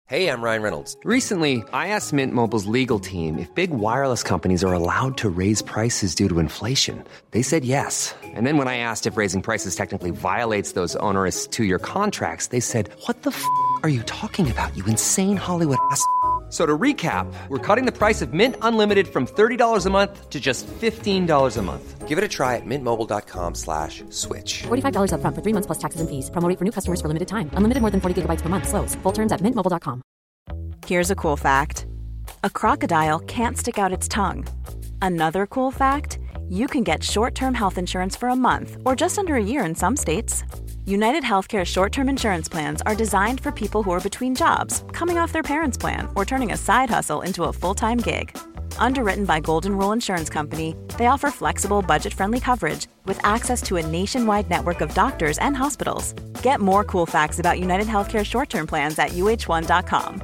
Hey, I'm Ryan Reynolds. Recently, I asked Mint Mobile's legal team if big wireless companies are allowed to raise prices due to inflation. They said yes. And then when I asked if raising prices technically violates those onerous two-year contracts, they said, "What the f*** are you talking about, you insane Hollywood ass?" So to recap, we're cutting the price of Mint Unlimited from $30 a month to just $15 a month. Give it a try at mintmobile.com/switch. $45 up front for 3 months plus taxes and fees. Promo rate for new customers for limited time. Unlimited more than 40 gigabytes per month. Slows full terms at mintmobile.com. Here's a cool fact. A crocodile can't stick out its tongue. Another cool fact, you can get short-term health insurance for a month or just under a year in some states. United Healthcare short-term insurance plans are designed for people who are between jobs, coming off their parents' plan, or turning a side hustle into a full-time gig. Underwritten by Golden Rule Insurance Company, they offer flexible, budget-friendly coverage with access to a nationwide network of doctors and hospitals. Get more cool facts about United Healthcare short-term plans at uh1.com.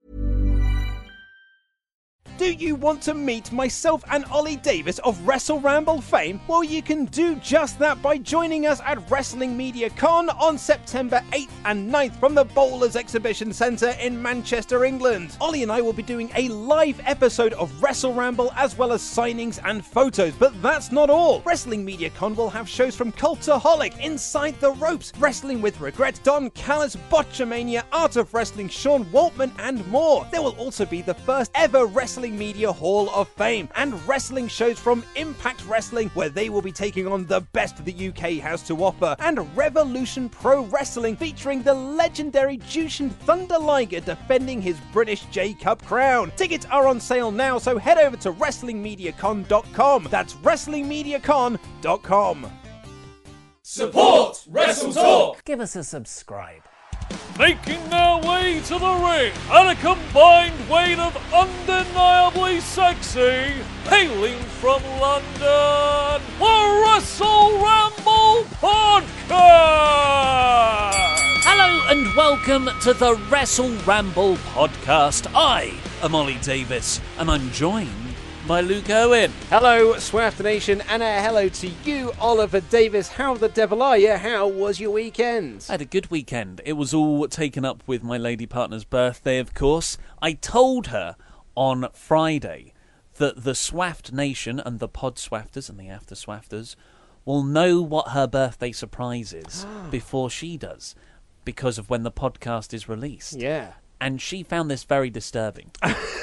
Do you want to meet myself and Ollie Davis of Wrestle Ramble fame? Well, you can do just that by joining us at Wrestling Media Con on September 8th and 9th from the Bowlers Exhibition Centre in Manchester, England. Ollie and I will be doing a live episode of Wrestle Ramble as well as signings and photos, but that's not all. Wrestling Media Con will have shows from Cultaholic, Inside the Ropes, Wrestling with Regret, Don Callis, Botchamania, Art of Wrestling, Sean Waltman, and more. There will also be the first ever Wrestling Media Hall of Fame and wrestling shows from Impact Wrestling, where they will be taking on the best the UK has to offer, and Revolution Pro Wrestling featuring the legendary Jushin Thunder Liger defending his British J-Cup crown. Tickets are on sale now, so head over to WrestlingMediaCon.com. That's WrestlingMediaCon.com. Support Wrestle Talk! Give us a subscribe. Making their way to the ring at a combined weight of undeniably sexy, hailing from London, the Wrestle Ramble Podcast! Hello and welcome to the Wrestle Ramble Podcast. I am Ollie Davis and I'm joined by Luke Owen. Hello, Swaft Nation, and a hello to you, Oliver Davis. How the devil are you? How was your weekend? I had a good weekend. It was all taken up with my lady partner's birthday, of course. I told her on Friday that the Swaft Nation and the Pod Swafters and the After Swafters will know what her birthday surprise is before she does, because of when the podcast is released. Yeah. And she found this very disturbing.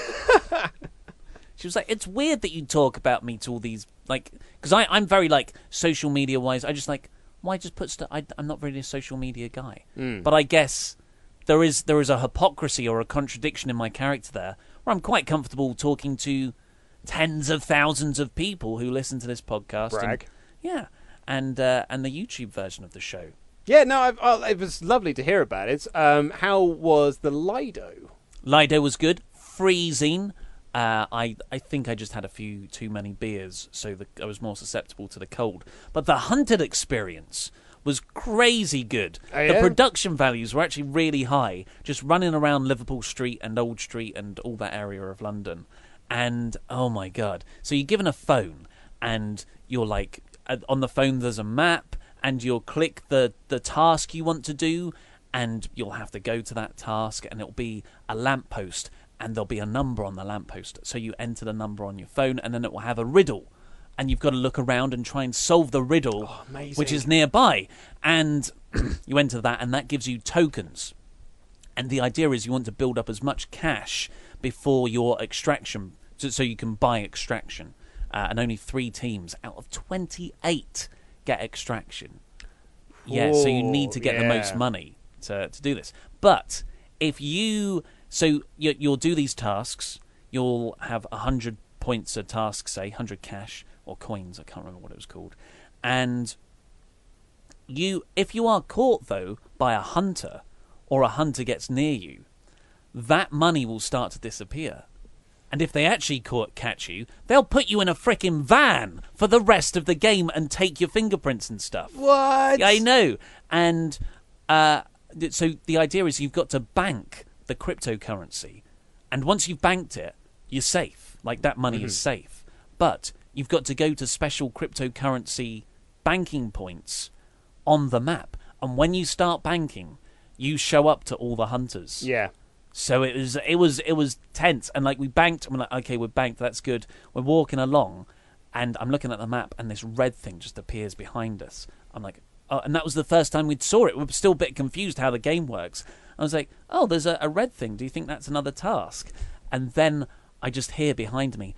She was like, it's weird that you talk about me to all these, like, because I'm very, like, social media-wise, I just, like, why just put stuff, I'm not really a social media guy. But I guess there is a hypocrisy or a contradiction in my character there, where I'm quite comfortable talking to tens of thousands of people who listen to this podcast. Brag. And the YouTube version of the show. Yeah, no, it was lovely to hear about it. How was the Lido? Lido was good. Freezing. I think I just had a few too many beers, so I was more susceptible to the cold. But the Hunted experience was crazy good. Oh, yeah? The production values were actually really high, just running around Liverpool Street and Old Street and all that area of London. And, oh my God. So you're given a phone, and you're like, on the phone there's a map, and you'll click the task you want to do, and you'll have to go to that task, and it'll be a lamppost, and there'll be a number on the lamppost. So you enter the number on your phone, and then it will have a riddle. And you've got to look around and try and solve the riddle, which is nearby. And you enter that, and that gives you tokens. And the idea is you want to build up as much cash before your extraction, so you can buy extraction. And only 3 teams out of 28 get extraction. Yeah, so you need to get the most money to do this. But if you... So you'll do these tasks. You'll have 100 points a task, say, 100 cash or coins. I can't remember what it was called. And if you are caught, though, by a hunter, or a hunter gets near you, that money will start to disappear. And if they actually catch you, they'll put you in a frickin' van for the rest of the game and take your fingerprints and stuff. What? I know. And so the idea is you've got to bank the cryptocurrency. And once you've banked it, you're safe. Like, that money is safe. But you've got to go to special cryptocurrency banking points on the map. And when you start banking, you show up to all the hunters. Yeah. So it was tense, and like we banked, and we're like, okay, we're banked, that's good. We're walking along, and I'm looking at the map, and this red thing just appears behind us. I'm like, oh, and that was the first time we'd saw it. We were still a bit confused how the game works. I was like, oh, there's a red thing. Do you think that's another task? And then I just hear behind me,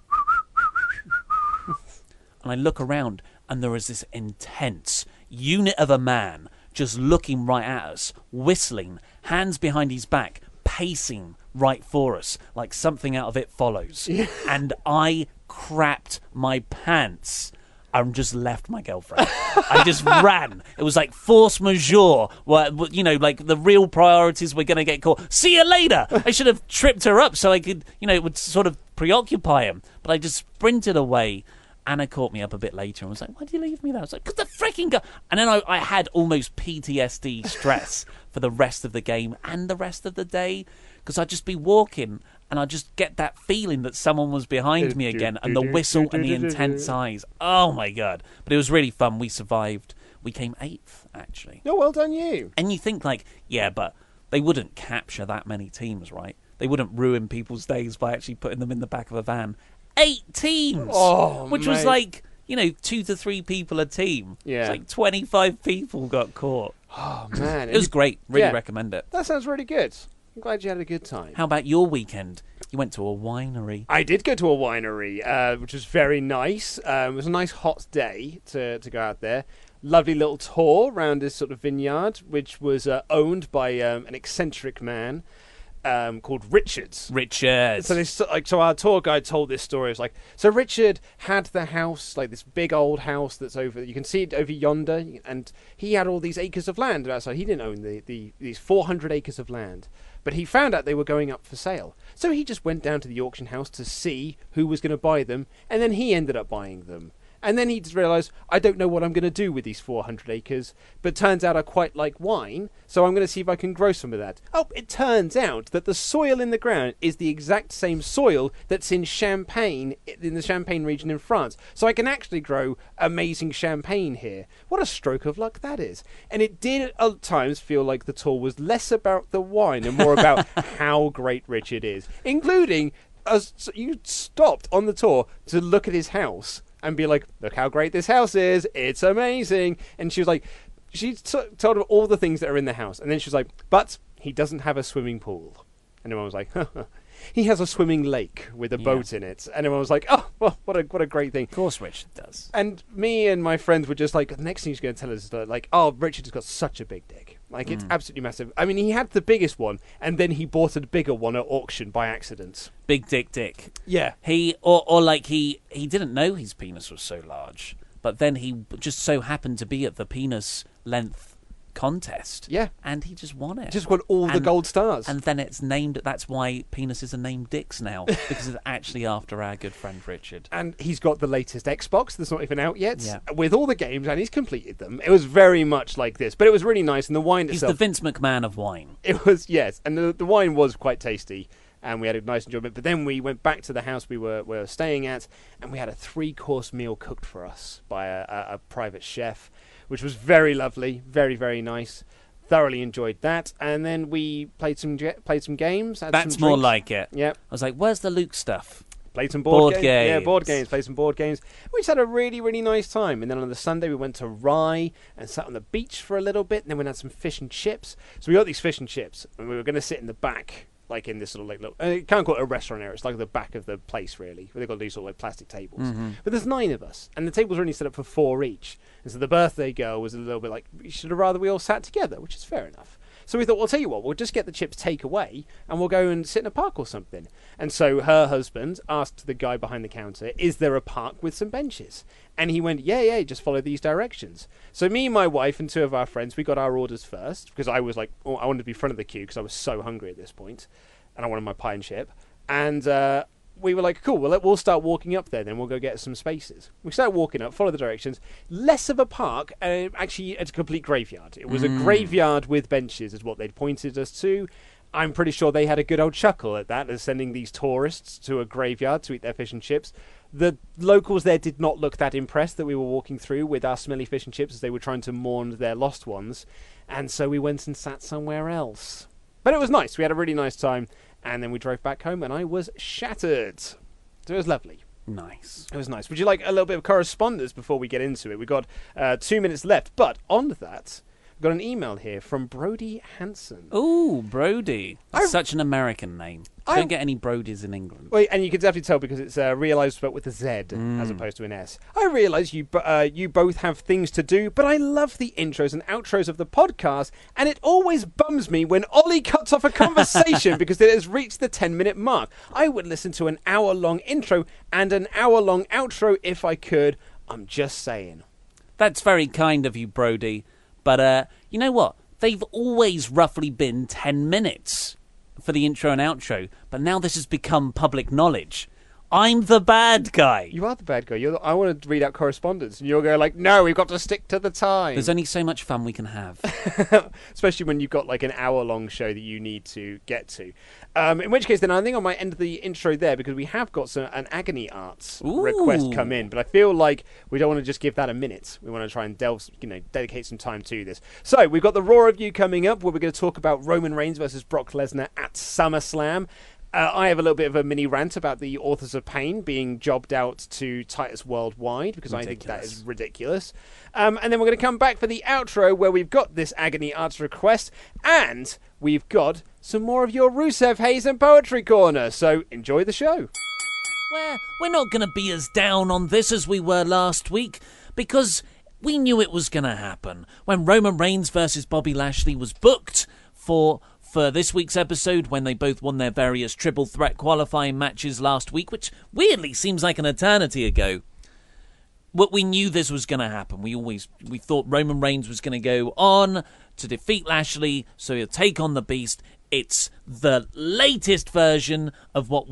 and I look around, and there is this intense unit of a man just looking right at us, whistling, hands behind his back, pacing right for us, like something out of It Follows. And I crapped my pants and just left my girlfriend. I just ran. It was like force majeure, where, you know, like the real priorities were going to get caught. See you later. I should have tripped her up so I could, you know, it would sort of preoccupy him. But I just sprinted away. Anna caught me up a bit later and was like, why did you leave me there? I was like, because the freaking guy. And then I had almost PTSD stress for the rest of the game and the rest of the day, because I'd just be walking and I'd just get that feeling that someone was behind me again, and the whistle and the intense eyes. Oh, my God. But it was really fun. We survived. We came 8th, actually. Oh, well done you. And you think, like, yeah, but they wouldn't capture that many teams, right? They wouldn't ruin people's days by actually putting them in the back of a van. 8 teams, which was like, you know, 2 to 3 people a team. Yeah, it's like 25 people got caught. Oh man, it was great. Really recommend it. That sounds really good. I'm glad you had a good time. How about your weekend? You went to a winery. I did go to a winery, which was very nice. It was a nice hot day to go out there. Lovely little tour around this sort of vineyard, which was owned by an eccentric man. Called Richards. So our tour guide told this story. It's like, so Richard had the house, like this big old house that's over. You can see it over yonder, and he had all these acres of land outside. He didn't own these 400 acres of land, but he found out they were going up for sale. So he just went down to the auction house to see who was going to buy them, and then he ended up buying them. And then he just realised, I don't know what I'm going to do with these 400 acres, but turns out I quite like wine, so I'm going to see if I can grow some of that. Oh, it turns out that the soil in the ground is the exact same soil that's in Champagne, in the Champagne region in France. So I can actually grow amazing champagne here. What a stroke of luck that is. And it did at times feel like the tour was less about the wine and more about how great Richard is, including you stopped on the tour to look at his house and be like, look how great this house is. It's amazing. And she was like, she told him all the things that are in the house. And then she was like, but he doesn't have a swimming pool. And everyone was like, he has a swimming lake with a boat in it. And everyone was like, oh, well, what a great thing. Of course Richard does. And me and my friends were just like, the next thing he's going to tell us is that, like, oh, Richard has got such a big dick. Like, it's absolutely massive. I mean, he had the biggest one, and then he bought a bigger one at auction by accident. Big Dick. Yeah. He didn't know his penis was so large, but then he just so happened to be at the penis length contest. Yeah. And he just won it. Just won all the gold stars. And then it's named, that's why penises are named dicks now, because it's actually after our good friend Richard. And he's got the latest Xbox that's not even out yet, Yeah. with all the games, and he's completed them. It was very much like this, but it was really nice, and the wine He's itself... the Vince McMahon of wine. It was, yes, and the wine was quite tasty, and we had a nice enjoyment. But then we went back to the house we were staying at, and we had a 3-course meal cooked for us by a private chef, which was very lovely, very, very nice. Thoroughly enjoyed that. And then we played some games. That's some more drinks. like it. Yep. I was like, where's the Luke stuff? Played some board games. games. Yeah, board games. Played some board games. We just had a really, really nice time. And then on the Sunday, we went to Rye and sat on the beach for a little bit. And then we had some fish and chips. So we got these fish and chips, and we were going to sit in the back, like in this sort of like little, you can't call it a restaurant area. It's like the back of the place, really. Where they've got these sort of like plastic tables. Mm-hmm. But there's 9 of us, and the tables were only set up for 4 each. And so the birthday girl was a little bit like, should have rather we all sat together, which is fair enough. So we thought, well, I'll tell you what, we'll just get the chips take away and we'll go and sit in a park or something. And so her husband asked the guy behind the counter, is there a park with some benches? And he went, yeah, just follow these directions. So me, my wife, and 2 of our friends, we got our orders first because I was like, I wanted to be front of the queue because I was so hungry at this point and I wanted my pie and chip. And we were like, cool, well, we'll start walking up there, then we'll go get some spaces. We started walking up, follow the directions. Less of a park, actually, it's a complete graveyard. It was a graveyard with benches, is what they'd pointed us to. I'm pretty sure they had a good old chuckle at that, as sending these tourists to a graveyard to eat their fish and chips. The locals there did not look that impressed that we were walking through with our smelly fish and chips as they were trying to mourn their lost ones. And so we went and sat somewhere else. But it was nice. We had a really nice time, and then we drove back home, and I was shattered. So it was lovely. Nice. It was nice. Would you like a little bit of correspondence before we get into it? We've got 2 minutes left, but on that, we've got an email here from Brody Hanson. Ooh, Brody. That's such an American name. Don't get any Brodies in England. Well, and you can definitely tell because it's realised but with a Z as opposed to an S. I realise you both have things to do, but I love the intros and outros of the podcast, and it always bums me when Ollie cuts off a conversation because it has reached the 10-minute mark. I would listen to an hour-long intro and an hour-long outro if I could. I'm just saying. That's very kind of you, Brody. But you know what? They've always roughly been 10 minutes for the intro and outro, but now this has become public knowledge. I'm the bad guy. You are the bad guy. I want to read out correspondence, and you're going like, no, we've got to stick to the time. There's only so much fun we can have. Especially when you've got like an hour-long show that you need to get to. In which case, then I think I might end the intro there because we have got an Agony Arts request come in, but I feel like we don't want to just give that a minute. We want to try and dedicate some time to this. So we've got the Raw review coming up, where we're going to talk about Roman Reigns versus Brock Lesnar at SummerSlam. I have a little bit of a mini rant about the Authors of Pain being jobbed out to Titus Worldwide because I think that is ridiculous. And then we're going to come back for the outro where we've got this Agony Arts request and we've got some more of your Rusev Hayes and Poetry Corner. So enjoy the show. We're not going to be as down on this as we were last week because we knew it was going to happen. When Roman Reigns versus Bobby Lashley was booked for this week's episode, when they both won their various triple threat qualifying matches last week, which weirdly seems like an eternity ago. But we knew this was going to happen. We thought Roman Reigns was going to go on to defeat Lashley, so he'll take on the Beast. It's the latest version of what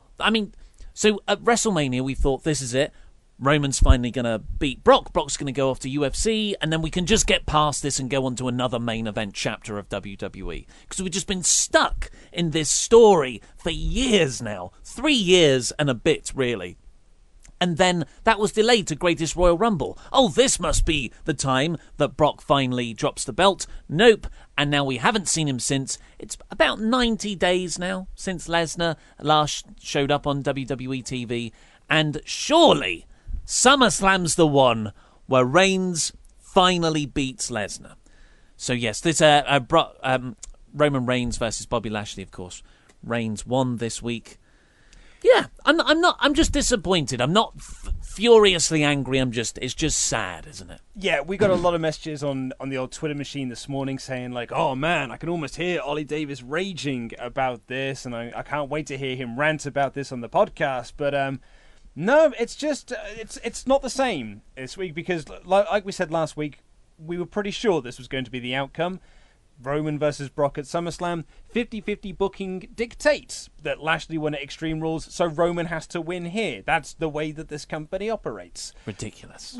so at WrestleMania we thought this is it. Roman's finally going to beat Brock. Brock's going to go off to UFC, and then we can just get past this and go on to another main event chapter of WWE. Because we've just been stuck in this story for years now. 3 years and a bit, really. And then that was delayed to Greatest Royal Rumble. Oh, this must be the time that Brock finally drops the belt. Nope. And now we haven't seen him since. It's about 90 days now since Lesnar last showed up on WWE TV. And surely SummerSlam's the one where Reigns finally beats Lesnar. So yes, this Roman Reigns versus Bobby Lashley, of course. Reigns won this week. Yeah, I'm just disappointed. I'm not furiously angry. It's just sad, isn't it? Yeah, we got a lot of messages on the old Twitter machine this morning saying like, oh man, I can almost hear Ollie Davis raging about this, and I can't wait to hear him rant about this on the podcast. But no, it's just it's not the same this week because, like we said last week, we were pretty sure this was going to be the outcome. Roman versus Brock at SummerSlam, 50-50 booking dictates that Lashley won at Extreme Rules, so Roman has to win here. That's the way that this company operates. Ridiculous.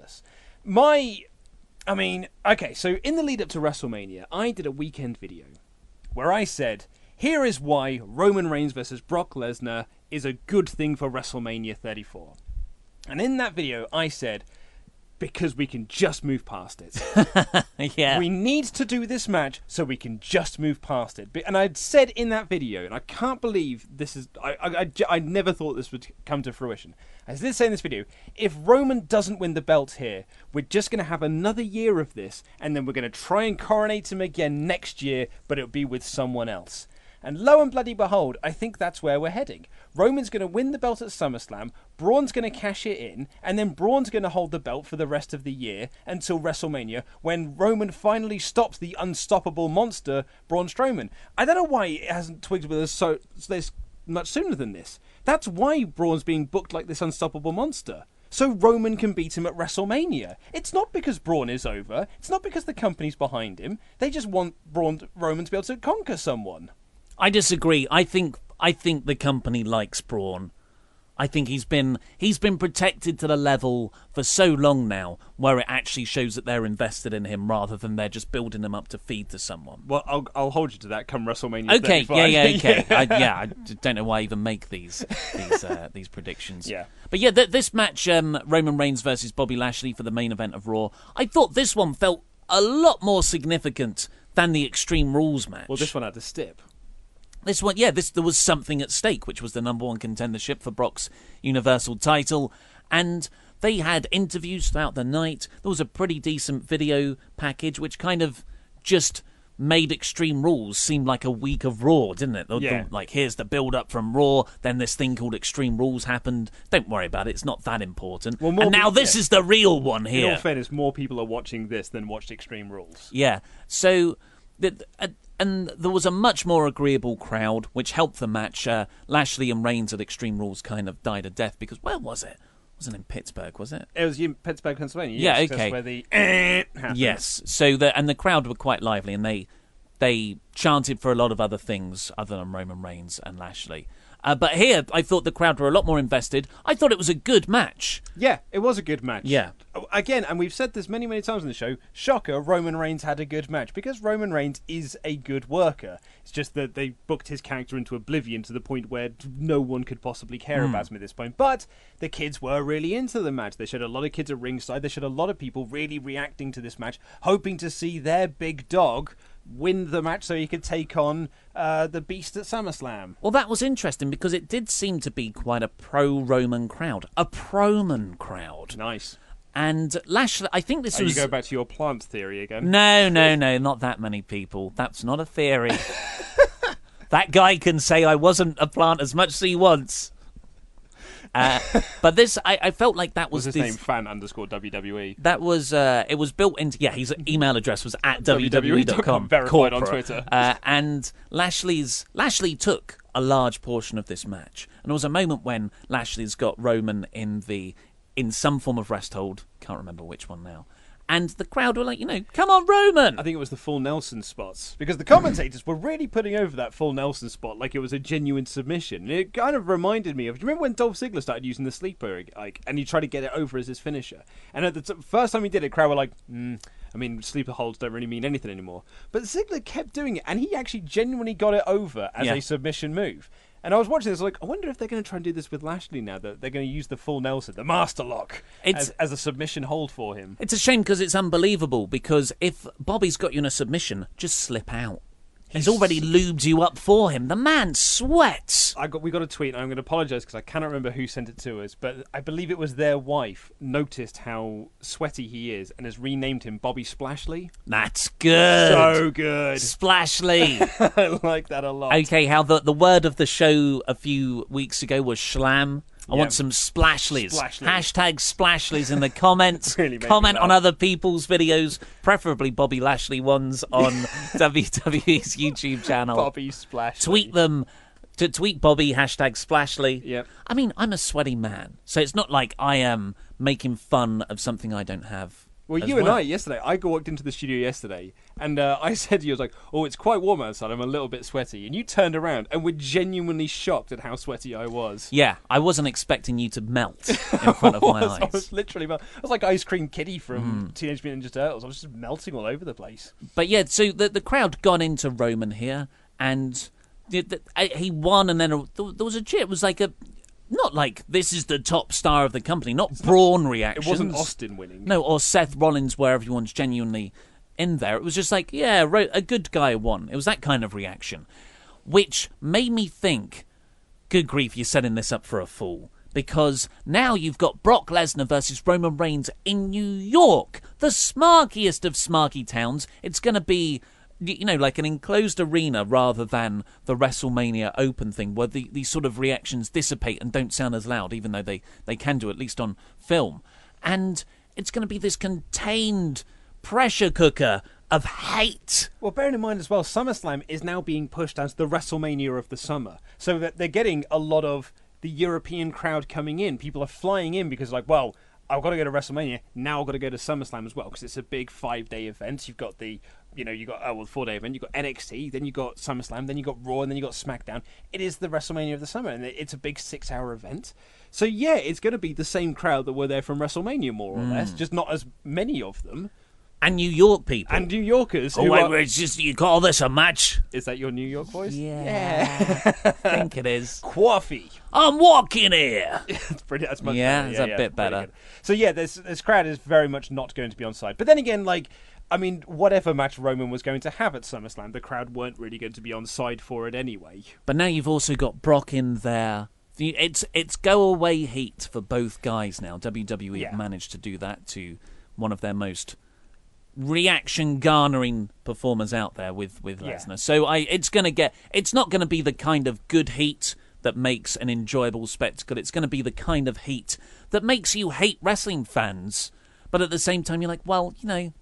Okay, so in the lead up to WrestleMania, I did a weekend video where I said, here is why Roman Reigns versus Brock Lesnar is a good thing for WrestleMania 34. And in that video, I said, because we can just move past it. Yeah. We need to do this match so we can just move past it. And I'd said in that video, and I can't believe this is... I never thought this would come to fruition. I did say in this video, if Roman doesn't win the belt here, we're just going to have another year of this, and then we're going to try and coronate him again next year, but it'll be with someone else. And lo and bloody behold, I think that's where we're heading. Roman's going to win the belt at SummerSlam, Braun's going to cash it in, and then Braun's going to hold the belt for the rest of the year until WrestleMania, when Roman finally stops the unstoppable monster, Braun Strowman. I don't know why it hasn't twigged with us so much sooner than this. That's why Braun's being booked like this unstoppable monster. So Roman can beat him at WrestleMania. It's not because Braun is over. It's not because the company's behind him. They just want Roman to be able to conquer someone. I disagree. I think the company likes Braun. I think he's been protected to the level for so long now where it actually shows that they're invested in him rather than they're just building him up to feed to someone. Well, I'll hold you to that come WrestleMania. Okay, 35. okay. I don't know why I even make these predictions. Yeah. But yeah, this match, Roman Reigns versus Bobby Lashley for the main event of Raw, I thought this one felt a lot more significant than the Extreme Rules match. Well, this one had the stip. This one, yeah, there was something at stake, which was the number one contendership for Brock's Universal title. And they had interviews throughout the night. There was a pretty decent video package, which kind of just made Extreme Rules seem like a week of Raw, didn't it? Yeah. Like, here's the build-up from Raw, then this thing called Extreme Rules happened. Don't worry about it, it's not that important. Well, and now this is the real one here. In all fairness, more people are watching this than watched Extreme Rules. Yeah, so... And there was a much more agreeable crowd, which helped the match. Lashley and Reigns at Extreme Rules kind of died a death because, where was it? It wasn't in Pittsburgh, was it? It was in Pittsburgh, Pennsylvania. Yeah, yes, okay. That's where the happened. Yes. So the crowd were quite lively, and they chanted for a lot of other things other than Roman Reigns and Lashley. But here, I thought the crowd were a lot more invested. I thought it was a good match. Yeah, it was a good match. Yeah. Again, and we've said this many, many times on the show, shocker, Roman Reigns had a good match because Roman Reigns is a good worker. It's just that they booked his character into oblivion to the point where no one could possibly care about him at this point. But the kids were really into the match. They showed a lot of kids at ringside. They showed a lot of people really reacting to this match, hoping to see their big dog win the match so he could take on the Beast at SummerSlam. Well, that was interesting because it did seem to be quite a pro-Roman crowd. A pro-man crowd. Nice. And Lashley, I think this was... You go back to your plant theory again. No, not that many people. That's not a theory. That guy can say I wasn't a plant as much as he wants. But this, I felt like that was his name, fan_WWE. That was, it was built into, yeah, his email address was at WWE.com. Verified on Twitter. And Lashley took a large portion of this match. And there was a moment when Lashley's got Roman in some form of rest hold. Can't remember which one now. And the crowd were like, come on, Roman! I think it was the full Nelson spots. Because the commentators were really putting over that full Nelson spot like it was a genuine submission. And it kind of reminded me of... Do you remember when Dolph Ziggler started using the sleeper, and he tried to get it over as his finisher? And at the first time he did it, crowd were like, sleeper holds don't really mean anything anymore. But Ziggler kept doing it, and he actually genuinely got it over as a submission move. And I was watching this like, I wonder if they're going to try and do this with Lashley now, that they're going to use the full Nelson, the Master Lock, as a submission hold for him. It's a shame because it's unbelievable, because if Bobby's got you in a submission, just slip out. He's already lubed you up for him. The man sweats. We got a tweet, and I'm going to apologise because I cannot remember who sent it to us, but I believe it was their wife noticed how sweaty he is and has renamed him Bobby Splashley. That's good. So good. Splashley. I like that a lot. Okay, how the word of the show a few weeks ago was schlam. I want some Splashleys. Hashtag Splashleys in the comments. Really comment on other people's videos, preferably Bobby Lashley ones on WWE's YouTube channel. Bobby Splashley. Tweet them. To tweet Bobby, hashtag Splashly. Yep. I mean, I'm a sweaty man, so it's not like I am making fun of something I don't have. Well, you and I, yesterday, I walked into the studio yesterday, and I said to you, I was like, oh, it's quite warm outside, I'm a little bit sweaty. And you turned around and were genuinely shocked at how sweaty I was. Yeah, I wasn't expecting you to melt in front of my eyes. I was literally, I was like Ice Cream Kitty from Teenage Mutant Ninja Turtles. I was just melting all over the place. But yeah, so the crowd got into Roman here, and he won, and then there was a cheer. It was like not like this is the top star of the company, not Braun reactions. It wasn't Austin winning. No, or Seth Rollins where everyone's genuinely in there. It was just like, yeah, a good guy won. It was that kind of reaction, which made me think, good grief, you're setting this up for a fool. Because now you've got Brock Lesnar versus Roman Reigns in New York, the smarkiest of smarky towns. It's going to be, like an enclosed arena rather than the WrestleMania Open thing where these sort of reactions dissipate and don't sound as loud, even though they can do, at least on film. And it's going to be this contained pressure cooker of hate. Well, bearing in mind as well, SummerSlam is now being pushed as the WrestleMania of the summer. So that they're getting a lot of the European crowd coming in. People are flying in because I've got to go to WrestleMania, now I've got to go to SummerSlam as well, because it's a big 5-day event. You've got the 4-day event, you've got NXT, then you've got SummerSlam, then you've got Raw, and then you've got SmackDown. It is the WrestleMania of the summer, and it's a big 6-hour event. So yeah, it's going to be the same crowd that were there from WrestleMania, more or less, just not as many of them. And New York people. And New Yorkers. It's just, you call this a match? Is that your New York voice? Yeah. I think it is. Coffee. I'm walking here. That's much better. It's a bit better. So yeah, this crowd is very much not going to be on side. But then again, like, I mean, whatever match Roman was going to have at SummerSlam, the crowd weren't really going to be on side for it anyway. But now you've also got Brock in there. It's go-away heat for both guys now. WWE have managed to do that to one of their most reaction-garnering performers out there with Lesnar. So it's not going to be the kind of good heat that makes an enjoyable spectacle. It's going to be the kind of heat that makes you hate wrestling fans. But at the same time, you're like, well,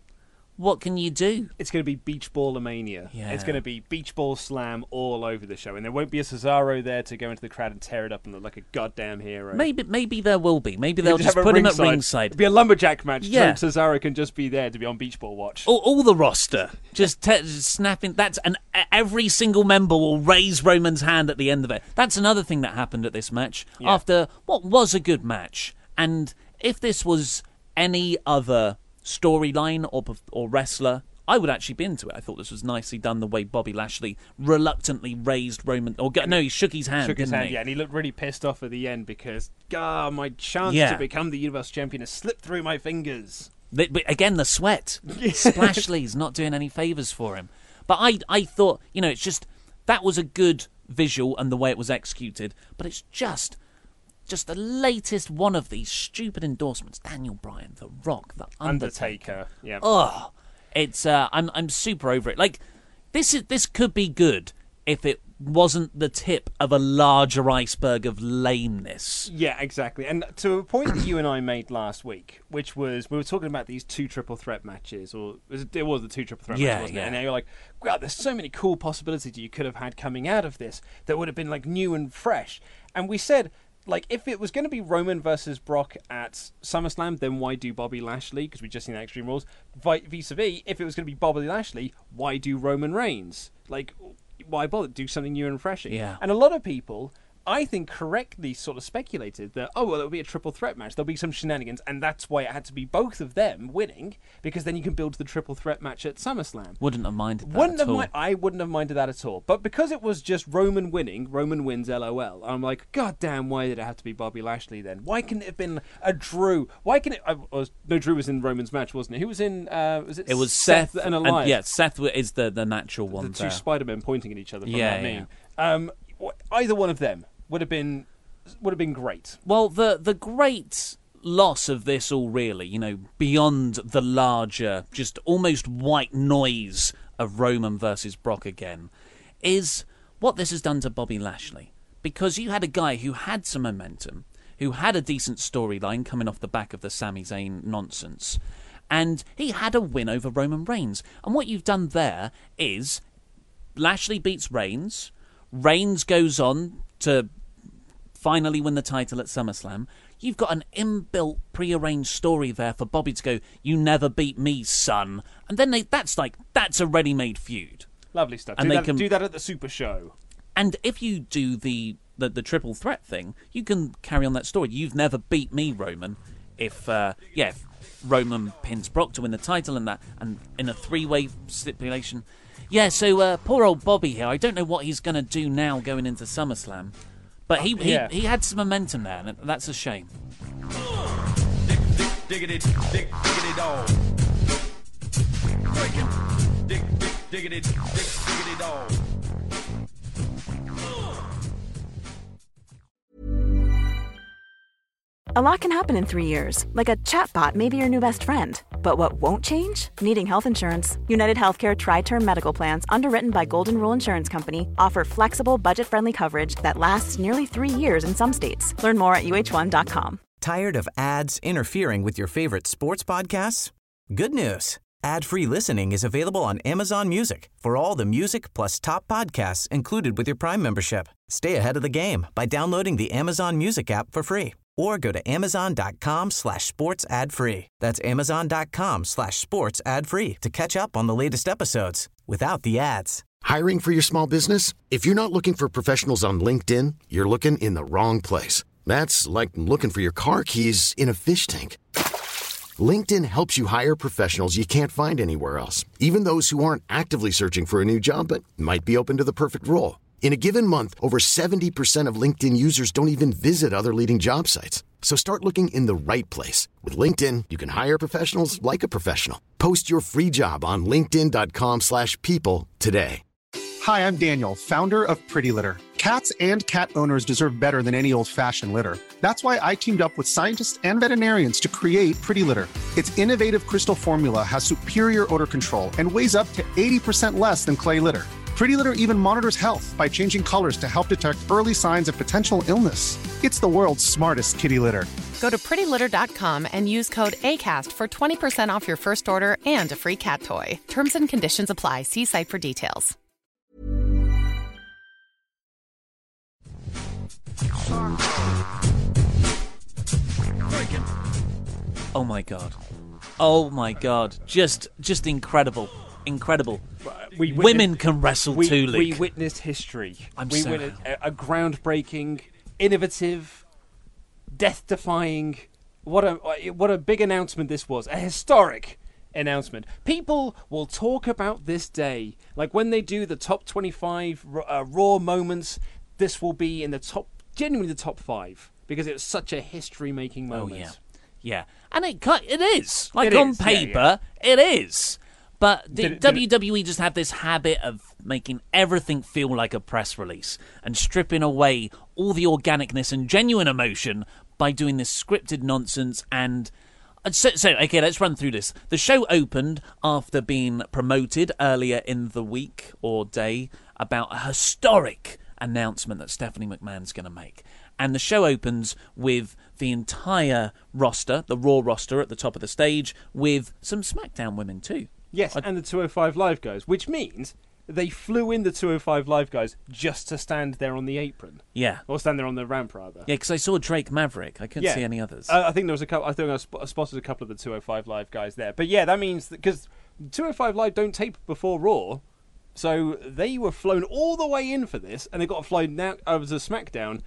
what can you do? It's going to be Beach Ballermania. Yeah. It's going to be Beach Ball Slam all over the show. And there won't be a Cesaro there to go into the crowd and tear it up and look like a goddamn hero. Maybe there will be. Maybe they'll just put him at ringside. It'll be a lumberjack match. Yeah. So Cesaro can just be there to be on Beach Ball watch. All the roster. Just snapping. Every single member will raise Roman's hand at the end of it. That's another thing that happened at this match. Yeah. After what was a good match. And if this was any other storyline or wrestler, I would actually be into it. I thought this was nicely done, the way Bobby Lashley reluctantly raised Roman... he shook his hand, yeah, and he looked really pissed off at the end because, my chance to become the Universal Champion has slipped through my fingers. But again, the sweat. Splashley's not doing any favours for him. But I thought, it's just... That was a good visual and the way it was executed, but it's just the latest one of these stupid endorsements. Daniel Bryan, The Rock, The Undertaker. Yeah. Oh, it's I'm super over it. Like this could be good if it wasn't the tip of a larger iceberg of lameness. Yeah, exactly. And to a point that you and I made last week, which was we were talking about these 2 triple threat matches, or it was the 2 triple threat matches, wasn't it? And now you're like, wow, there's so many cool possibilities you could have had coming out of this that would have been like new and fresh. And we said, like, if it was going to be Roman versus Brock at SummerSlam, then why do Bobby Lashley? Because we've just seen that Extreme Rules. Vis-a-vis, if it was going to be Bobby Lashley, why do Roman Reigns? Like, why bother? Do something new and refreshing. Yeah. And a lot of people, I think, correctly sort of speculated that, it'll be a triple threat match. There'll be some shenanigans, and that's why it had to be both of them winning, because then you can build the triple threat match at SummerSlam. Wouldn't have minded that at all. I wouldn't have minded that at all. But because it was just Roman winning, Roman wins, LOL, I'm like, God damn, why did it have to be Bobby Lashley then? Why couldn't it have been a Drew? Why can it... no, Drew was in Roman's match, wasn't it? Who was in... It was Seth and Elias. Seth is the natural one. The two Spider-Men pointing at each other from that meme. Either one of them would have been great. Well, the great loss of this all really, beyond the larger, just almost white noise of Roman versus Brock again, is what this has done to Bobby Lashley. Because you had a guy who had some momentum, who had a decent storyline coming off the back of the Sami Zayn nonsense, and he had a win over Roman Reigns. And what you've done there is Lashley beats Reigns, Reigns goes on to finally win the title at SummerSlam. You've got an inbuilt, prearranged story there for Bobby to go, you never beat me, son. And then that's a ready-made feud. Lovely stuff. And do that at the Super Show. And if you do the triple threat thing, you can carry on that story. You've never beat me, Roman. If Roman pins Brock to win the title and in a 3-way stipulation. Yeah, so poor old Bobby here, I don't know what he's going to do now going into SummerSlam. But he had some momentum there, and that's a shame. Diggity dog. Diggity dog. A lot can happen in 3 years, like a chatbot may be your new best friend. But what won't change? Needing health insurance. United Healthcare Tri-Term Medical Plans, underwritten by Golden Rule Insurance Company, offer flexible, budget-friendly coverage that lasts nearly 3 years in some states. Learn more at uh1.com. Tired of ads interfering with your favorite sports podcasts? Good news. Ad-free listening is available on Amazon Music for all the music plus top podcasts included with your Prime membership. Stay ahead of the game by downloading the Amazon Music app for free. Or go to amazon.com/sports ad free. That's amazon.com/sports ad free to catch up on the latest episodes without the ads. Hiring for your small business? If you're not looking for professionals on LinkedIn, you're looking in the wrong place. That's like looking for your car keys in a fish tank. LinkedIn helps you hire professionals you can't find anywhere else, even those who aren't actively searching for a new job but might be open to the perfect role. In a given month, over 70% of LinkedIn users don't even visit other leading job sites. So start looking in the right place. With LinkedIn, you can hire professionals like a professional. Post your free job on linkedin.com/people today. Hi, I'm Daniel, founder of Pretty Litter. Cats and cat owners deserve better than any old-fashioned litter. That's why I teamed up with scientists and veterinarians to create Pretty Litter. Its innovative crystal formula has superior odor control and weighs up to 80% less than clay litter. Pretty Litter even monitors health by changing colors to help detect early signs of potential illness. It's the world's smartest kitty litter. Go to prettylitter.com and use code ACAST for 20% off your first order and a free cat toy. Terms and conditions apply. See site for details. Oh my god. Oh my god. Just incredible. Incredible. Women can wrestle too, Luke. We witnessed history. We witnessed a groundbreaking, innovative, death-defying. What a big announcement this was. A historic announcement. People will talk about this day. Like when they do the top 25 Raw moments, this will be in the top, genuinely the top 5, because it was such a history-making moment. Oh, yeah. Yeah. And it is. Like, it on is. paper, it is. But WWE it just have this habit of making everything feel like a press release and stripping away all the organicness and genuine emotion by doing this scripted nonsense. And so okay, let's run through this. The show opened after being promoted earlier in the week or day about a historic announcement that Stephanie McMahon's going to make. And the show opens with the entire roster, the Raw roster at the top of the stage, with some SmackDown women too. Yes, and the 205 Live guys, which means they flew in the 205 Live guys just to stand there on the apron. Yeah. Or stand there on the ramp, rather. Yeah, because I saw Drake Maverick. I couldn't see any others. I think there was a couple. I think I spotted a couple of the 205 Live guys there. But yeah, that means that because 205 Live don't tape before Raw, so they were flown all the way in for this, and they got flown now over to SmackDown.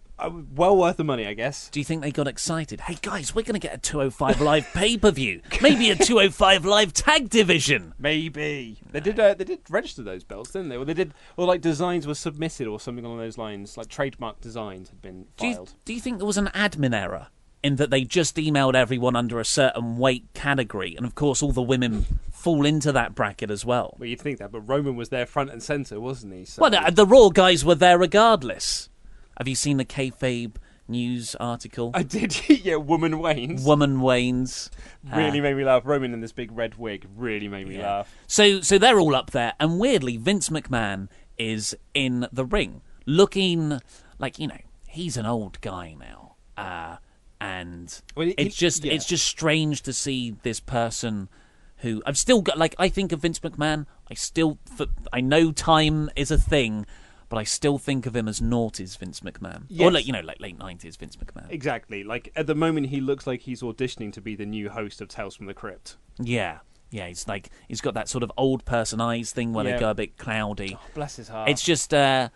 Well worth the money, I guess. Do you think they got excited? Hey guys, we're going to get a 205 Live pay-per-view. Maybe a 205 Live tag division. Maybe they did register those belts, didn't they? Or like designs were submitted or something along those lines. Like trademark designs had been filed. Do you think there was an admin error in that they just emailed everyone under a certain weight category, and of course all the women fall into that bracket as well? Well, you'd think that, but Roman was there front and centre, wasn't he? So... Well, the Raw guys were there regardless. Have you seen the kayfabe news article? I did, yeah, Woman Wayne's. Woman Wayne's. Really made me laugh. Roman in this big red wig really made me laugh. So they're all up there, and weirdly, Vince McMahon is in the ring, looking like, he's an old guy now. And it's just strange to see this person who I've still got, I think of Vince McMahon, I know time is a thing, but I still think of him as noughties Vince McMahon. Yes. Or late 90s Vince McMahon. Exactly. Like, at the moment, he looks like he's auditioning to be the new host of Tales from the Crypt. Yeah. Yeah, he's got that sort of old person eyes thing where they go a bit cloudy. Oh, bless his heart. It's just,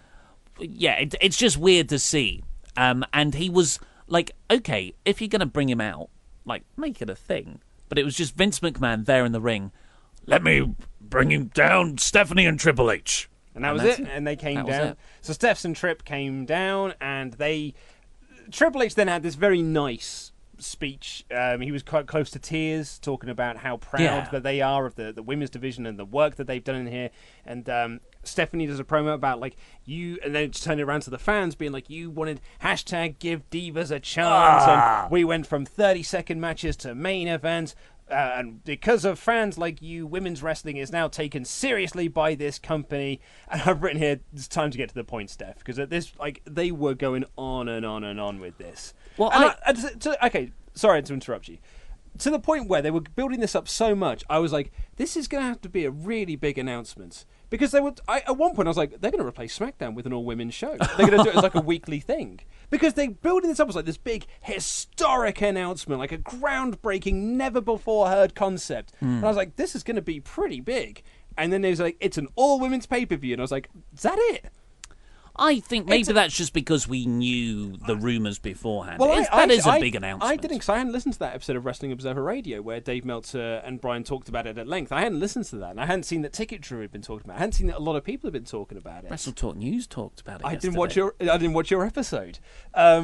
it's just weird to see. And he was like, okay, if you're going to bring him out, make it a thing. But it was just Vince McMahon there in the ring. Let me bring him down, Stephanie and Triple H. And that was it. And they came down. So Stephs and Tripp came down, and Triple H then had this very nice speech. He was quite close to tears, talking about how proud that they are of the women's division and the work that they've done in here. And Stephanie does a promo about and then turn it around to the fans, being like, you wanted #give divas a chance, and we went from 30-second matches to main events. And because of fans like you, women's wrestling is now taken seriously by this company. And I've written here, it's time to get to the point, Steph, because at this, they were going on and on and on with this. Well, okay, sorry to interrupt you. To the point where they were building this up so much, I was like, this is going to have to be a really big announcement. Because at one point I was like, they're going to replace SmackDown with an all-women show. They're going to do it as a weekly thing. Because they're building this up as this big historic announcement, a groundbreaking, never-before-heard concept. And I was like, this is going to be pretty big. And then there's it's an all-women's pay-per-view. And I was like, is that it? I think maybe that's just because we knew the rumours beforehand. Well, that is a big announcement. I didn't, because I hadn't listened to that episode of Wrestling Observer Radio where Dave Meltzer and Brian talked about it at length. I hadn't listened to that, and I hadn't seen that Ticket Drew had been talking about it. I hadn't seen that a lot of people had been talking about it. Wrestle Talk News talked about it I didn't watch your episode.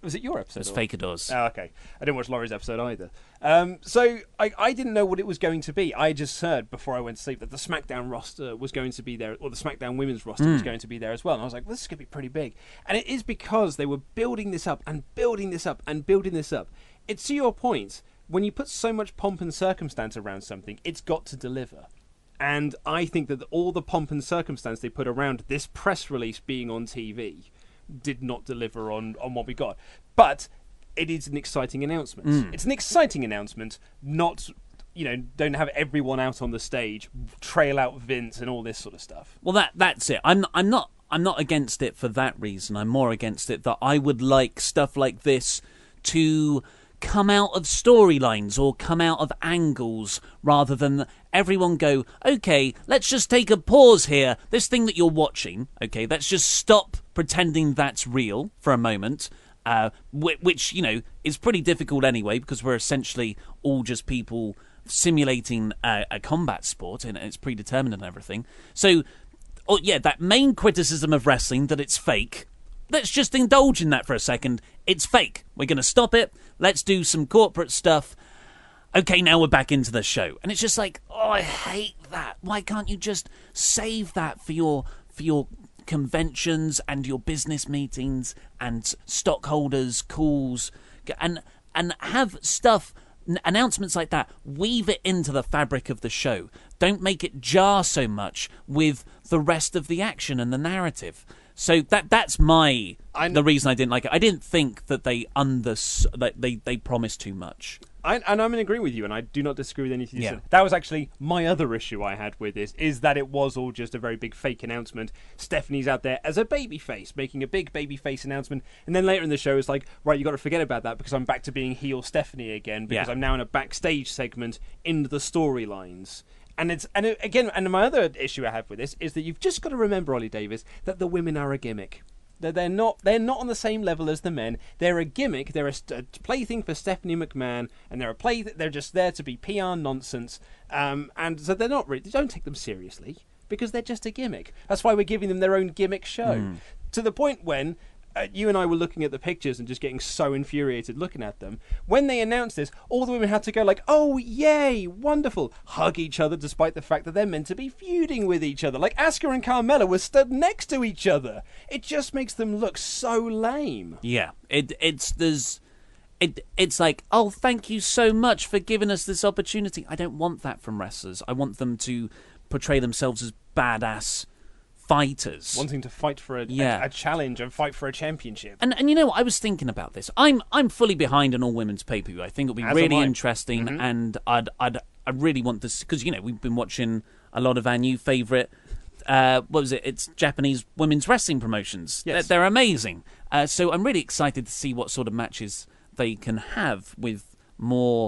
Was it your episode? It's Fakadors. Oh, okay. I didn't watch Laurie's episode either. So I didn't know what it was going to be. I just heard before I went to sleep that the SmackDown roster was going to be there, or the SmackDown women's roster was going to be there as well. And I was like, well, this is going to be pretty big. And it is because they were building this up and building this up and building this up. It's to your point, when you put so much pomp and circumstance around something, it's got to deliver. And I think that all the pomp and circumstance they put around this press release being on TV did not deliver on what we got. But it is an exciting announcement. It's an exciting announcement, not, don't have everyone out on the stage, trail out Vince and all this sort of stuff. Well, that's it. I'm not against it for that reason. I'm more against it that I would like stuff like this to come out of storylines or come out of angles rather than everyone go, okay, let's just take a pause here. This thing that you're watching, okay, let's just stop pretending that's real for a moment, which, is pretty difficult anyway because we're essentially all just people simulating a combat sport and it's predetermined and everything. So, that main criticism of wrestling, that it's fake, let's just indulge in that for a second. It's fake. We're going to stop it. Let's do some corporate stuff. Okay, now we're back into the show. And it's just like, I hate that. Why can't you just save that for your conventions and your business meetings and stockholders' calls and have stuff, announcements like that, weave it into the fabric of the show. Don't make it jar so much with the rest of the action and the narrative. So that's the reason I didn't like it. I didn't think that they promised too much. And I'm in agreement with you, and I do not disagree with anything you said. That was actually my other issue I had with this, is that it was all just a very big fake announcement. Stephanie's out there as a babyface, making a big babyface announcement, and then later in the show it's like, right, you got to forget about that because I'm back to being heel Stephanie again because I'm now in a backstage segment in the storylines. And my other issue I have with this is that you've just got to remember, Ollie Davis, that the women are a gimmick. They're not on the same level as the men. They're a gimmick. They're a plaything for Stephanie McMahon, and they're just there to be PR nonsense. And so they're not really. Don't take them seriously because they're just a gimmick. That's why we're giving them their own gimmick show. To the point when you and I were looking at the pictures and just getting so infuriated looking at them. When they announced this, all the women had to go like, oh, yay, wonderful, hug each other despite the fact that they're meant to be feuding with each other. Like Asuka and Carmella were stood next to each other. It just makes them look so lame. Yeah, it's like, oh, thank you so much for giving us this opportunity. I don't want that from wrestlers. I want them to portray themselves as badass fighters, wanting to fight for a challenge and fight for a championship. And I was thinking about this. I'm fully behind an all women's pay-per-view. I think it'll be really interesting, and I really want this because we've been watching a lot of our new favorite. What was it? It's Japanese women's wrestling promotions. Yes. They're amazing. So I'm really excited to see what sort of matches they can have with more,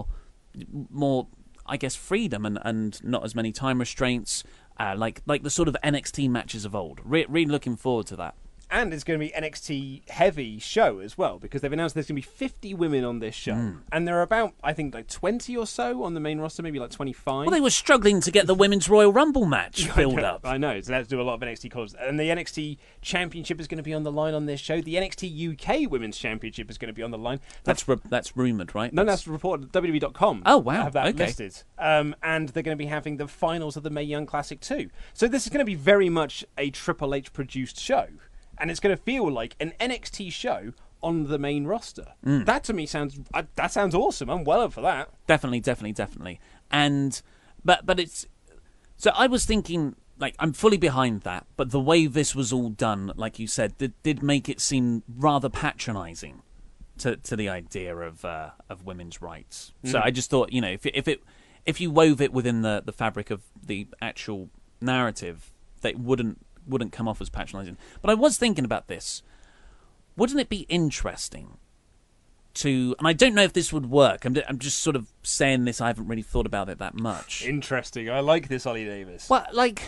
I guess, freedom and not as many time restraints. Like the sort of NXT matches of old. Really looking forward to that. And it's going to be NXT heavy show as well because they've announced there's going to be 50 women on this show. And there are about, I think, like 20 or so on the main roster, maybe like 25. Well, they were struggling to get the Women's Royal Rumble match build up. I know, so let's do a lot of NXT calls. And the NXT Championship is going to be on the line on this show. The NXT UK Women's Championship is going to be on the line. That's rumoured, right? No, that's reported at WWE.com. Oh, wow. I have that listed. And they're going to be having the finals of the Mae Young Classic too. So this is going to be very much a Triple H produced show. And it's going to feel like an NXT show on the main roster. That to me sounds awesome. I'm well up for that. Definitely. And but it's so I was thinking, like, I'm fully behind that. But the way this was all done, like you said, did make it seem rather patronising to the idea of women's rights. So I just thought, if you wove it within the fabric of the actual narrative, that wouldn't come off as patronising. But I was thinking about this. Wouldn't it be interesting to... And I don't know if this would work. I'm just sort of saying this. I haven't really thought about it that much. Interesting. I like this, Ollie Davis. Well, like...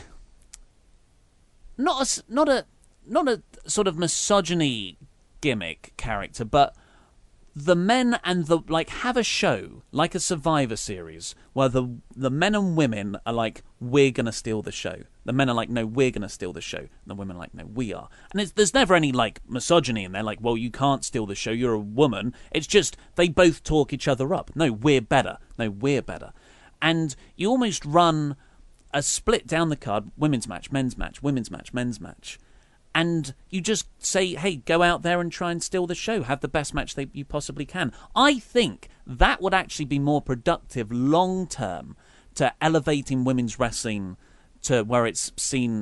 Not a sort of misogyny gimmick character, but the men and the have a show like a Survivor Series where the men and women are like, we're gonna steal the show. The men are like, no, we're gonna steal the show. And the women are like, no, we are. And there's never any like misogyny in there. Like, well, you can't steal the show. You're a woman. It's just they both talk each other up. No, we're better. No, we're better. And you almost run a split down the card: women's match, men's match, women's match, men's match. And you just say, hey, go out there and try and steal the show. Have the best match that you possibly can. I think that would actually be more productive long term to elevating women's wrestling to where it's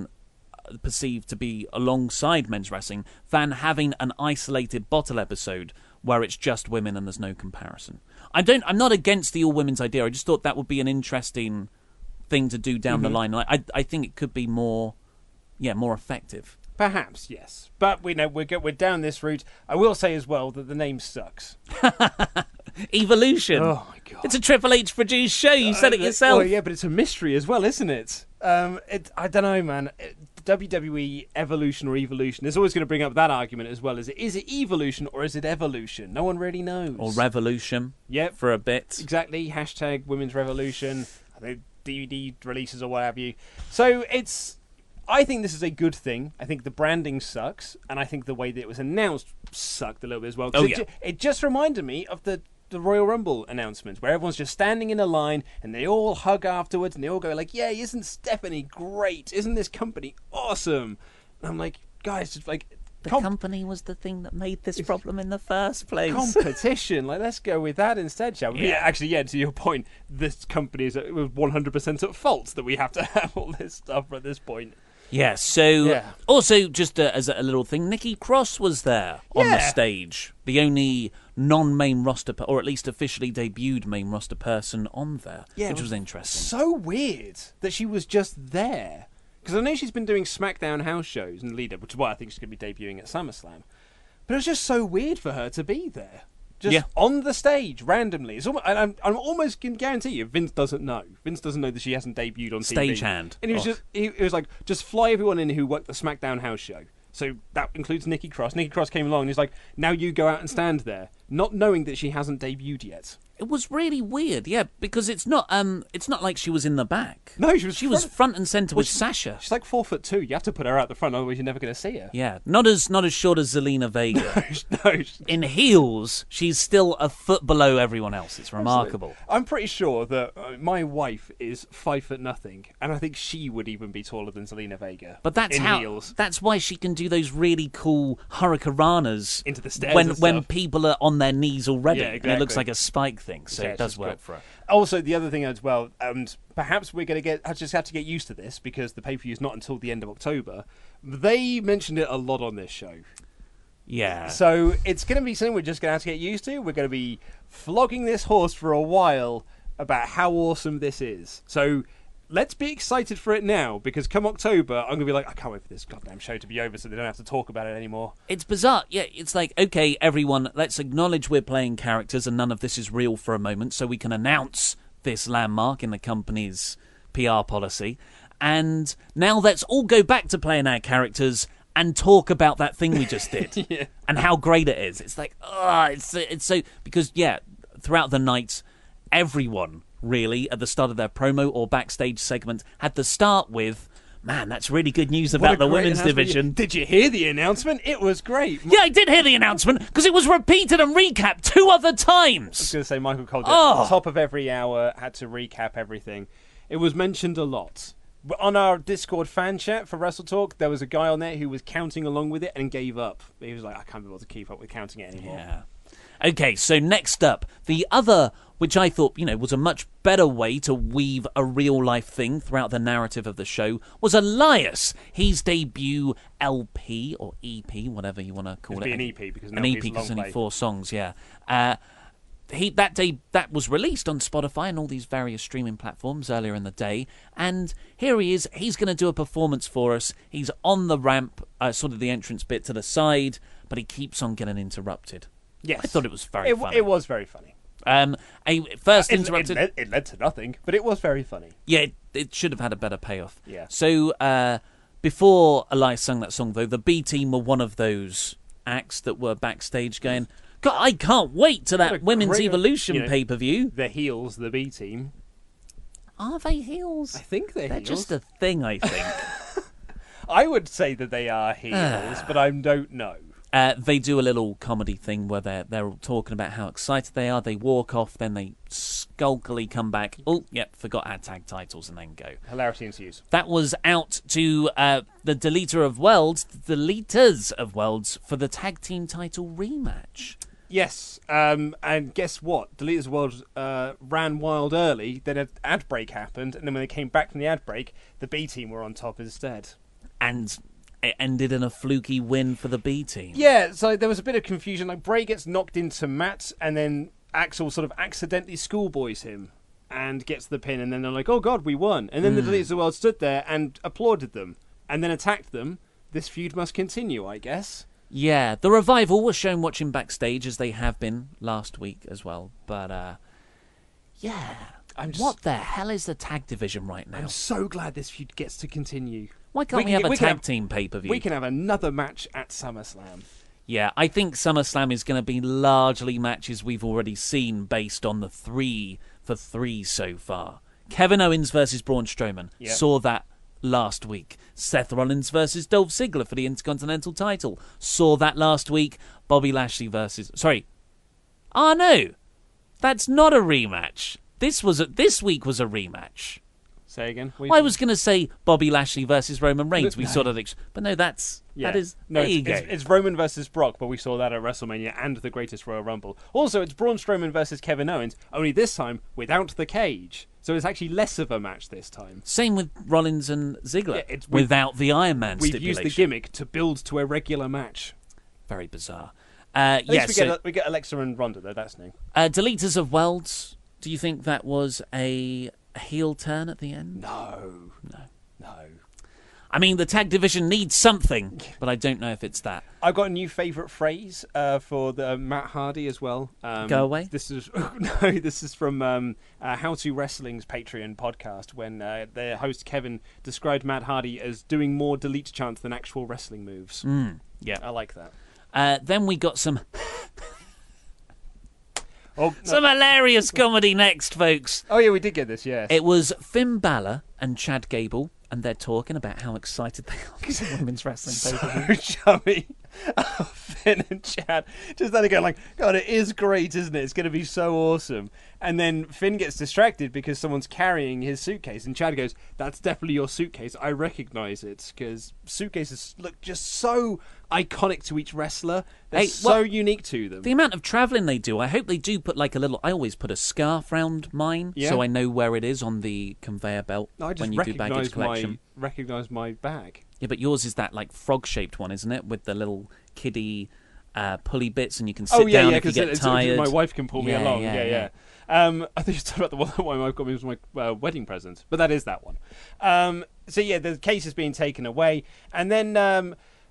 perceived to be alongside men's wrestling than having an isolated bottle episode where it's just women and there's no comparison. I'm not against the all women's idea. I just thought that would be an interesting thing to do down the line. I think it could be more effective. Perhaps, yes. But we know we're down this route. I will say as well that the name sucks. Evolution. Oh, my God. It's a Triple H produced show. You said it yourself. Well, yeah, but it's a mystery as well, isn't it? I don't know, man. WWE Evolution or Evolution, there's always going to bring up that argument as well. Is it Evolution or is it Evolution? No one really knows. Or Revolution. Yep. For a bit. Exactly. Hashtag Women's Revolution. DVD releases or what have you. So I think this is a good thing. I think the branding sucks, and I think the way that it was announced sucked a little bit as well. It just reminded me of the Royal Rumble announcement, where everyone's just standing in a line, and they all hug afterwards, and they all go like, "Yay, isn't Stephanie great? Isn't this company awesome?" And I'm like, guys, just like... The company was the thing that made this problem in the first place. Competition, let's go with that instead, shall we? Yeah. Actually, to your point, this company is 100% at fault that we have to have all this stuff at this point. Yeah, so also just as a little thing, Nikki Cross was there on the stage. The only non-main roster, or at least officially debuted main roster person on there, which was interesting. So weird that she was just there. Because I know she's been doing SmackDown house shows in the lead-up, which is why I think she's going to be debuting at SummerSlam. But it was just so weird for her to be there. Just on the stage, randomly. It's almost, and I'm almost can guarantee you, Vince doesn't know. Vince doesn't know that she hasn't debuted on TV. Stagehand. And it was like, just fly everyone in who worked the SmackDown house show. So that includes Nikki Cross. Nikki Cross came along and he's like, now you go out and stand there, not knowing that she hasn't debuted yet. It was really weird, because it's not like she was in the back. No, she was front and centre with Sasha. She's like 4'2". You have to put her out the front, otherwise you're never going to see her. Yeah, not as short as Zelina Vega. No. In heels, she's still a foot below everyone else. It's remarkable. Absolutely. I'm pretty sure that my wife is 5'0", and I think she would even be taller than Zelina Vega. But heels. That's why she can do those really cool hurricanranas into the stairs when people are on their knees already, exactly. and it looks like a spike thing. So Yeah, it does work for her. Also, the other thing as well, and perhaps we're going to just have to get used to this because the pay-per-view is not until the end of October. They mentioned it a lot on this show. Yeah. So it's going to be something we're just going to have to get used to. We're going to be flogging this horse for a while about how awesome this is. So let's be excited for it now, because come October, I'm going to be like, I can't wait for this goddamn show to be over so they don't have to talk about it anymore. It's bizarre. Yeah, it's like, okay, everyone, let's acknowledge we're playing characters and none of this is real for a moment so we can announce this landmark in the company's PR policy. And now let's all go back to playing our characters and talk about that thing we just did and how great it is. It's like, it's so... Because, throughout the night, everyone... really, at the start of their promo or backstage segment, had to start with, man, that's really good news about the women's division. Did you hear the announcement? It was great. Yeah, I did hear the announcement, because it was repeated and recapped 2 other times. I was going to say, Michael Cole at the top of every hour had to recap everything. It was mentioned a lot. On our Discord fan chat for Wrestle Talk, there was a guy on there who was counting along with it and gave up. He was like, I can't be able to keep up with counting it anymore. Yeah. Okay, so next up, the other, which I thought, was a much better way to weave a real-life thing throughout the narrative of the show, was Elias. His debut LP, or EP, whatever you want to call it. An EP, because an EP, because only 4 songs, that was released on Spotify and all these various streaming platforms earlier in the day, and here he is. He's going to do a performance for us. He's on the ramp, sort of the entrance bit to the side, but he keeps on getting interrupted. Yes. I thought it was very funny. It was very funny. Interrupted. It led to nothing, but it was very funny. Yeah, it should have had a better payoff. Yeah. So before Elias sung that song, though, the B Team were one of those acts that were backstage going, God, I can't wait to What a that Women's great- Evolution pay-per-view. The heels, the B team. Are they heels? I think they're heels. just a thing, I think. I would say that they are heels, but I don't know. They do a little comedy thing where they're all talking about how excited they are. They walk off, then they skulkily come back. Oh, yep, forgot our tag titles, and then go. Hilarity ensues. That was out to the Deleters of Worlds for the tag team title rematch. Yes, and guess what? Deleters of World ran wild early, then an ad break happened, and then when they came back from the ad break, the B team were on top instead. And it ended in a fluky win for the B team. Yeah, so there was a bit of confusion. Like, Bray gets knocked into Matt, and then Axel sort of accidentally schoolboys him and gets the pin, and then they're like, oh god, we won. And then the Deleters of the World stood there and applauded them, and then attacked them. This feud must continue, I guess. Yeah, the Revival was shown watching backstage, as they have been last week as well. But, yeah. What the hell is the tag division right now? I'm so glad this feud gets to continue. Why can't we have a tag team pay-per-view? We can have another match at SummerSlam. Yeah, I think SummerSlam is going to be largely matches we've already seen based on the 3 for 3 so far. Kevin Owens versus Braun Strowman. Yep. Saw that last week. Seth Rollins versus Dolph Ziggler for the Intercontinental title. Saw that last week. Bobby Lashley versus... Sorry. Oh, no. That's not a rematch. This week was a rematch. Say again? I was going to say Bobby Lashley versus Roman Reigns. We saw that, but no, that is. No, there you go. It's Roman versus Brock, but we saw that at WrestleMania and the Greatest Royal Rumble. Also, it's Braun Strowman versus Kevin Owens, only this time without the cage. So it's actually less of a match this time. Same with Rollins and Ziggler, without the Iron Man we've stipulation. used the gimmick to build to a regular match. Very bizarre. At least we get Alexa and Ronda, though. That's new. Deleters of Worlds. Do you think that was a heel turn at the end? No. I mean, the tag division needs something, but I don't know if it's that. I've got a new favourite phrase for the Matt Hardy as well. Go away. This is from How to Wrestling's Patreon podcast when their host Kevin described Matt Hardy as doing more delete chants than actual wrestling moves. Yeah, I like that. Then we got some. Some hilarious comedy next, folks. Oh, yeah, we did get this, yes. It was Finn Balor and Chad Gable, and they're talking about how excited they are for the women's wrestling pay-per-view. So chummy. Finn and Chad just then again like, God, it is great, isn't it? It's going to be so awesome. And then Finn gets distracted because someone's carrying his suitcase, and Chad goes, that's definitely your suitcase. I recognise it, because suitcases look just so iconic to each wrestler. They're so unique to them. The amount of travelling they do, I hope they do put like a little... I always put a scarf round mine, so I know where it is on the conveyor belt when you do baggage collection. Recognise my bag. Yeah, but yours is that like frog-shaped one, isn't it? With the little kiddie pulley bits, and you can sit down if you get tired. My wife can pull me along. Yeah. I think you're talking about the one that my wife got me was my wedding present, but that is that one. So yeah, the case is being taken away, and then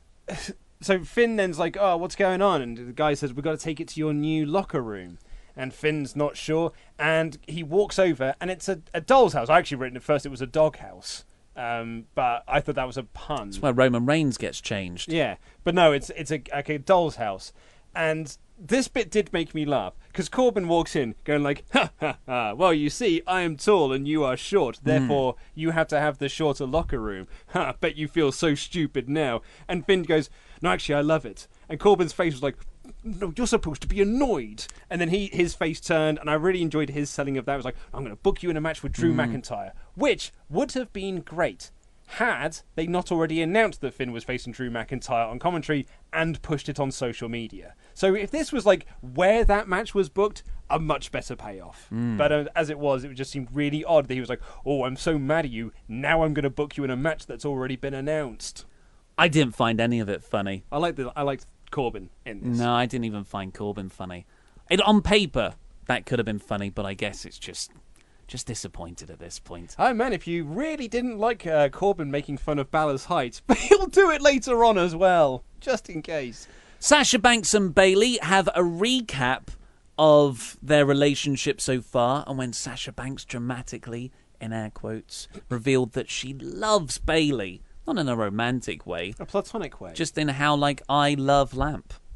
so Finn then's like, oh, what's going on? And the guy says, we've got to take it to your new locker room. And Finn's not sure, and he walks over, and it's a doll's house. I actually written at first it was a dog house. But I thought that was a pun. That's where Roman Reigns gets changed. Yeah, but no, it's a doll's house. And this bit did make me laugh, because Corbin walks in going like, ha, ha, ha, well, you see, I am tall and you are short, therefore you have to have the shorter locker room. Ha, bet you feel so stupid now. And Finn goes, no, actually, I love it. And Corbin's face was like, no, you're supposed to be annoyed. And then his face turned, and I really enjoyed his selling of that. It was like, I'm going to book you in a match with Drew McIntyre, which would have been great had they not already announced that Finn was facing Drew McIntyre on commentary and pushed it on social media. So if this was like where that match was booked, a much better payoff. But as it just seemed really odd that he was like, oh, I'm so mad at you, now I'm going to book you in a match that's already been announced. I didn't find any of it funny. I liked Corbin in this. No, I didn't even find Corbin funny. On paper, that could have been funny, but I guess it's just disappointed at this point. Oh man, if you really didn't like Corbin making fun of Balor's height, but he'll do it later on as well, just in case. Sasha Banks and Bayley have a recap of their relationship so far, and when Sasha Banks dramatically, in air quotes, revealed that she loves Bayley. Not in a romantic way. A platonic way. Just in how, like, I love Lamp.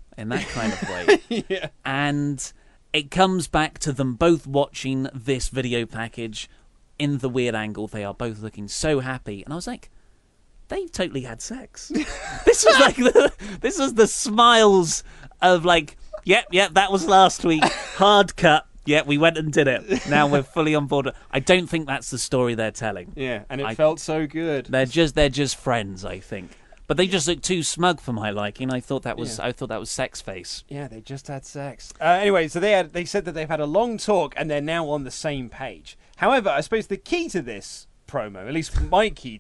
in that kind of way. Yeah. And it comes back to them both watching this video package in the weird angle. They are both looking so happy. And I was like, they totally had sex. This was like this was the smiles of like, yep, that was last week. Hard cut. Yeah, we went and did it. Now we're fully on board. I don't think that's the story they're telling. Yeah, and it felt so good. They're just friends, I think. But they just look too smug for my liking. I thought that was sex face. Yeah, they just had sex. Anyway, so they said that they've had a long talk and they're now on the same page. However, I suppose the key to this promo, at least my key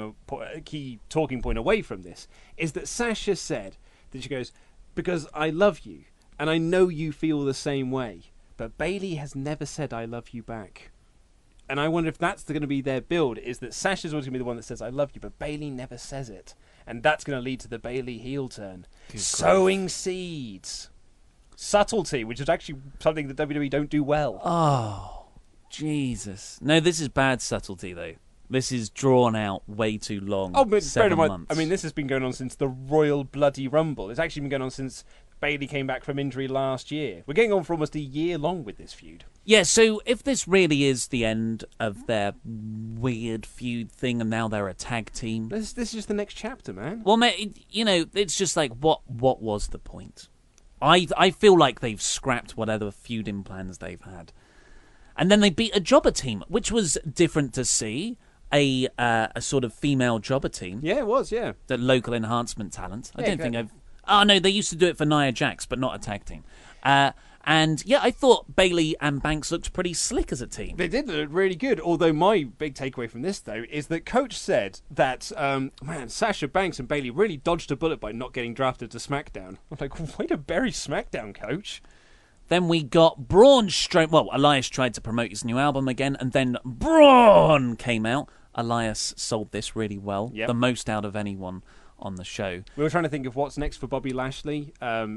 talking point away from this, is that Sasha said that she goes, because I love you and I know you feel the same way, but Bayley has never said I love you back. And I wonder if that's going to be their build, is that Sasha's always going to be the one that says I love you, but Bayley never says it. And that's going to lead to the Bayley heel turn. Sowing seeds. Subtlety, which is actually something that WWE don't do well. Oh, Jesus. No, this is bad subtlety, though. This is drawn out way too long. Oh, but 7 months. I mean, this has been going on since the Royal Bloody Rumble. It's actually been going on since Bayley came back from injury last year. We're getting on for almost a year long with this feud. Yeah, so if this really is the end of their weird feud thing and now they're a tag team... This is just the next chapter, man. Well, it's just like, what was the point? I feel like they've scrapped whatever feuding plans they've had. And then they beat a jobber team, which was different to see. A sort of female jobber team. Yeah, it was, yeah. The local enhancement talent. I Yeah, don't think I've... Oh, no, they used to do it for Nia Jax, but not a tag team. And, yeah, I thought Bayley and Banks looked pretty slick as a team. They did look really good, although my big takeaway from this, though, is that Coach said that, Sasha Banks and Bayley really dodged a bullet by not getting drafted to SmackDown. I'm like, way to bury SmackDown, Coach. Then we got Braun Strowman. Well, Elias tried to promote his new album again, and then Braun came out. Elias sold this really well. Yep. The most out of anyone on the show. We were trying to think of what's next for Bobby Lashley.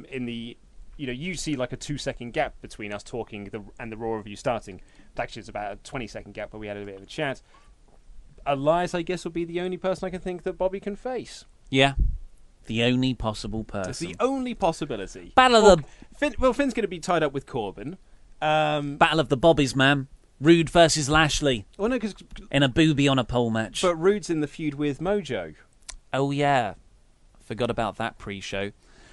You see like a 2-second gap between us talking and the Raw review starting. Actually, it's about a 20-second gap, but we had a bit of a chat. Elias, I guess, will be the only person I can think that Bobby can face. Yeah. The only possible person. It's the only possibility. Finn's going to be tied up with Corbin. Battle of the Bobbies, man. Rude versus Lashley. Well, no, 'cause in a booby on a pole match. But Rude's in the feud with Mojo. Oh, yeah. Forgot about that pre-show.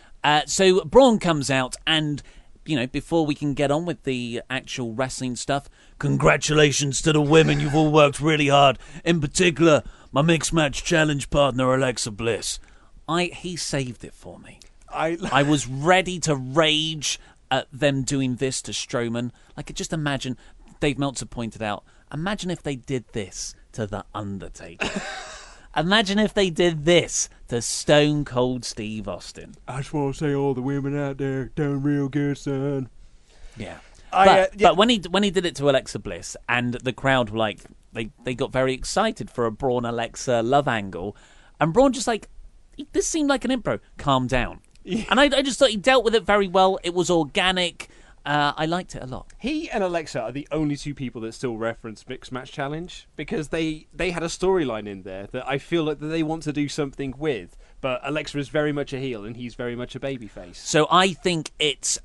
So Braun comes out and, before we can get on with the actual wrestling stuff, congratulations to the women. You've all worked really hard. In particular, my mixed match challenge partner, Alexa Bliss. He saved it for me. I was ready to rage at them doing this to Strowman. I could just imagine, Dave Meltzer pointed out, imagine if they did this to The Undertaker. Imagine if they did this to Stone Cold Steve Austin. I just want to say all the women out there doing real good, son. Yeah. But when he did it to Alexa Bliss and the crowd were like, they got very excited for a Braun Alexa love angle, and Braun just like, this seemed like an impro. Calm down. Yeah. And I just thought he dealt with it very well. It was organic. I liked it a lot. He and Alexa are the only two people that still reference Mixed Match Challenge because they had a storyline in there that I feel like that they want to do something with. But Alexa is very much a heel and he's very much a babyface. So I think it's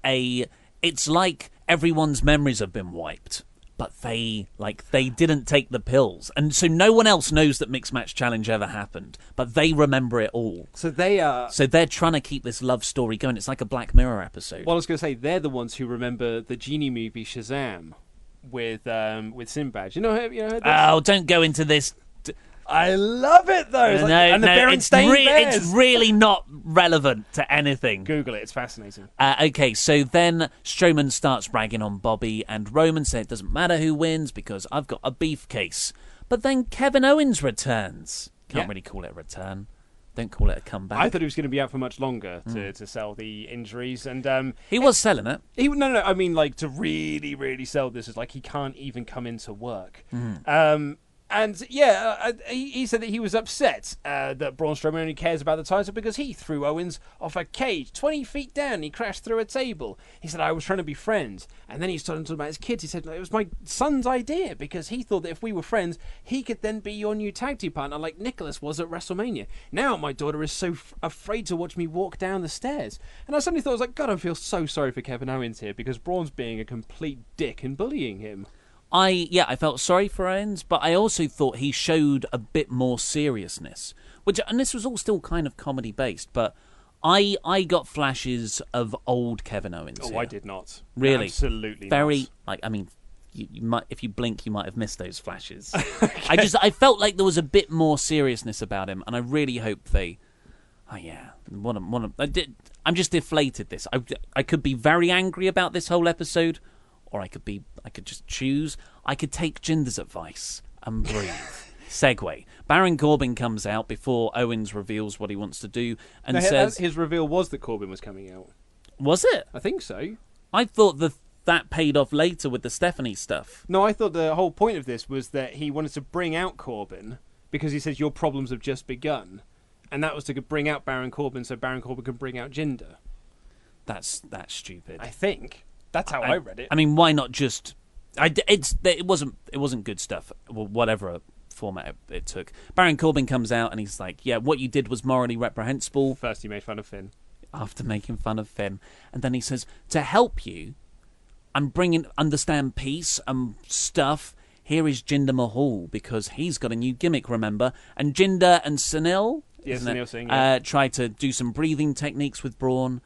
like everyone's memories have been wiped, but they didn't take the pills, and so no one else knows that Mixed Match Challenge ever happened, but they remember it all. So they're trying to keep this love story going. It's like a Black Mirror episode. Well, I was going to say they're the ones who remember the Genie movie Shazam with Sinbad. You know this? Oh, don't go into this. I love it though. And the Berenstain Bears. It's really not relevant to anything. Google it; it's fascinating. Okay, so then Strowman starts bragging on Bobby, and Roman said it doesn't matter who wins because I've got a beef case. But then Kevin Owens returns. Can't really call it a return. Don't call it a comeback. I thought he was going to be out for much longer to sell the injuries, and he was selling it. No. I mean, like to really, really sell this is like he can't even come into work. And he said that he was upset that Braun Strowman only cares about the title because he threw Owens off a cage 20 feet down. He crashed through a table. He said, I was trying to be friends. And then he started talking about his kids. He said, it was my son's idea because he thought that if we were friends, he could then be your new tag team partner like Nicholas was at WrestleMania. Now my daughter is so afraid to watch me walk down the stairs. And I suddenly thought, I was like, God, I feel so sorry for Kevin Owens here because Braun's being a complete dick and bullying him. I felt sorry for Owens, but I also thought he showed a bit more seriousness. And this was all still kind of comedy based, but I got flashes of old Kevin Owens. Oh, here. I did not. Really, absolutely very. not. You might, if you blink, you might have missed those flashes. Okay. I felt like there was a bit more seriousness about him, and I really hope they. Oh yeah, I'm just deflated. This I could be very angry about this whole episode. Or I could just choose. I could take Jinder's advice and breathe. Segue. Baron Corbin comes out before Owens reveals what he wants to do and says... His reveal was that Corbin was coming out. Was it? I think so. I thought that paid off later with the Stephanie stuff. No, I thought the whole point of this was that he wanted to bring out Corbin because he says your problems have just begun. And that was to bring out Baron Corbin so Baron Corbin can bring out Jinder. That's stupid. I think. That's how I read it. I mean, why not just? It wasn't good stuff. Whatever format it took. Baron Corbin comes out and he's like, "Yeah, what you did was morally reprehensible." First, he made fun of Finn. After making fun of Finn, and then he says, "To help you, I'm bringing understand peace and stuff. Here is Jinder Mahal because he's got a new gimmick. Remember, and Jinder and Sunil, Sunil Singh, try to do some breathing techniques with Braun.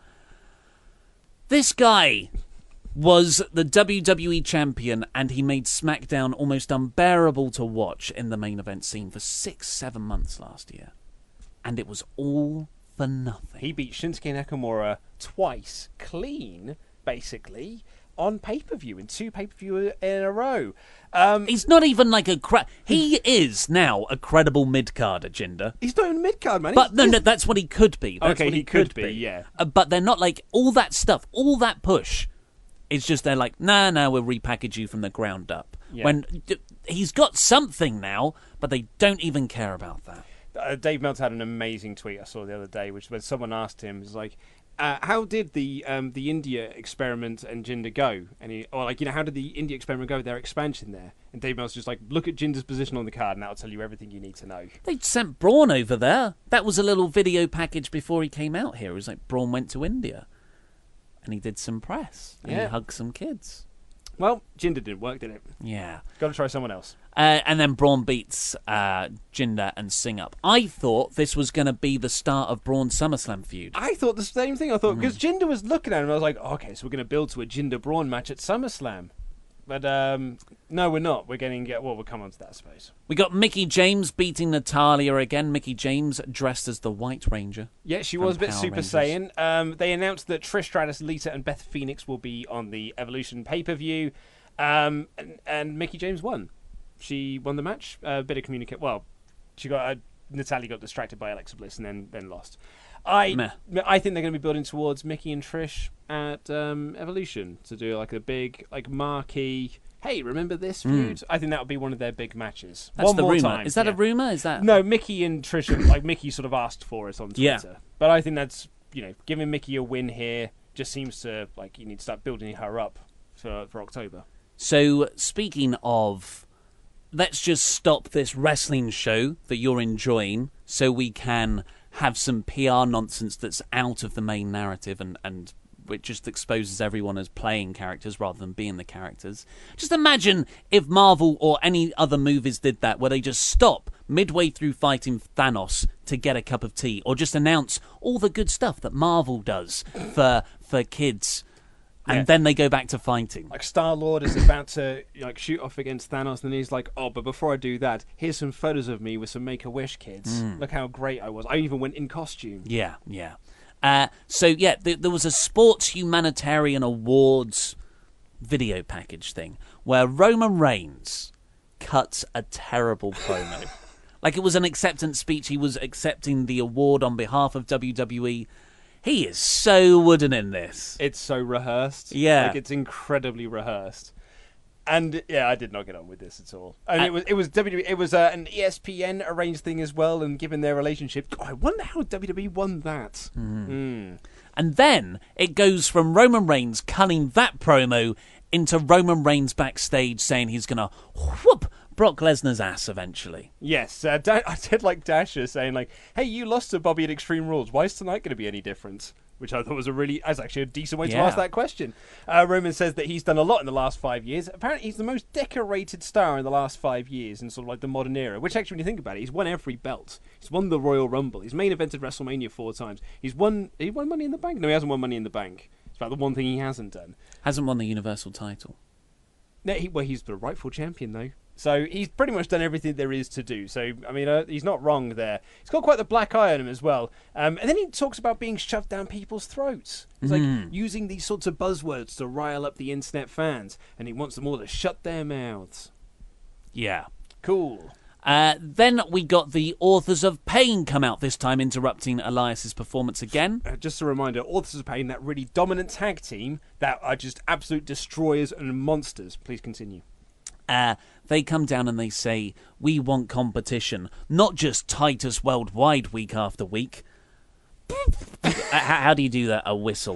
This guy." Was the WWE champion, and he made SmackDown almost unbearable to watch in the main event scene for 6-7 months last year. And it was all for nothing. He beat Shinsuke Nakamura twice, clean, basically, on pay-per-view, in 2 pay-per-view in a row. He's not even like he is now a credible mid-carder, Jinder. He's not even mid-card, man. But no, that's what he could be. That's okay, what he could be, yeah. But they're not like, all that stuff, all that push... It's just they're like, nah, we'll repackage you from the ground up. Yeah. When he's got something now, but they don't even care about that. Dave Meltzer had an amazing tweet I saw the other day, which when someone asked him, it was like, how did the India experiment and Jinder go? And how did the India experiment go with their expansion there? And Dave Meltzer's just like, look at Jinder's position on the card, and that'll tell you everything you need to know. They sent Braun over there. That was a little video package before he came out here. It was like Braun went to India. And he did some press. And he hugged some kids. Well, Jinder didn't work, did it? Yeah. Got to try someone else. And then Braun beats Jinder and Singh up. I thought this was going to be the start of Braun's SummerSlam feud. I thought the same thing. I thought, because Jinder was looking at him, I was like, okay, so we're going to build to a Jinder-Braun match at SummerSlam. But no, we're not. We're getting... Well, we'll come on to that, I suppose. We got Mickie James beating Natalya again. Mickie James dressed as the White Ranger. Yeah, she was a bit Super Saiyan. They announced that Trish Stratus, Lita, and Beth Phoenix will be on the Evolution pay-per-view. And Mickie James won. She won the match. A bit of communicate. Well, Natalya got distracted by Alexa Bliss and then lost. I think they're going to be building towards Mickie and Trish at Evolution to do like a big marquee. Hey, remember this feud? I think that would be one of their big matches. That's one the more rumor. time. Is that a rumor? Is that no? Mickie and Trish, Mickie sort of asked for it on Twitter. Yeah. But I think that's giving Mickie a win here just seems to you need to start building her up for October. So speaking of, let's just stop this wrestling show that you're enjoying so we can have some PR nonsense that's out of the main narrative and it just exposes everyone as playing characters rather than being the characters. Just imagine if Marvel or any other movies did that, where they just stop midway through fighting Thanos to get a cup of tea, or just announce all the good stuff that Marvel does for kids. And then they go back to fighting. Like Star-Lord is about to shoot off against Thanos, and he's like, "Oh, but before I do that, here's some photos of me with some Make-A-Wish kids. Look how great I was. I even went in costume." Yeah. There was a Sports Humanitarian Awards video package thing where Roman Reigns cut a terrible promo. Like it was an acceptance speech. He was accepting the award on behalf of WWE. He is so wooden in this. It's so rehearsed. Yeah. It's incredibly rehearsed. And yeah, I did not get on with this at all. And it was WWE. It was an ESPN arranged thing as well. And given their relationship, God, I wonder how WWE won that. And then it goes from Roman Reigns cutting that promo into Roman Reigns backstage saying he's going to whoop Brock Lesnar's ass eventually. Yes, I did like Dasher saying like, "Hey, you lost to Bobby at Extreme Rules. Why is tonight going to be any different?" Which I thought was actually a decent way to ask that question. Roman says that he's done a lot in the last 5 years. Apparently, he's the most decorated star in the last 5 years in sort of like the modern era. Which actually, when you think about it, he's won every belt. He's won the Royal Rumble. He's main evented WrestleMania 4 times. He won Money in the Bank. No, he hasn't won Money in the Bank. It's about the one thing he hasn't done. Hasn't won the Universal title. No, he's the rightful champion though. So he's pretty much done everything there is to do. So, I mean, he's not wrong there. He's got quite the black eye on him as well. And then he talks about being shoved down people's throats. It's like using these sorts of buzzwords to rile up the internet fans. And he wants them all to shut their mouths. Yeah. Cool. Then we got the Authors of Pain come out, this time interrupting Elias's performance again. Just a reminder, Authors of Pain, that really dominant tag team that are just absolute destroyers and monsters. Please continue. They come down and they say, we want competition, not just Titus Worldwide week after week. How do you do that? A whistle.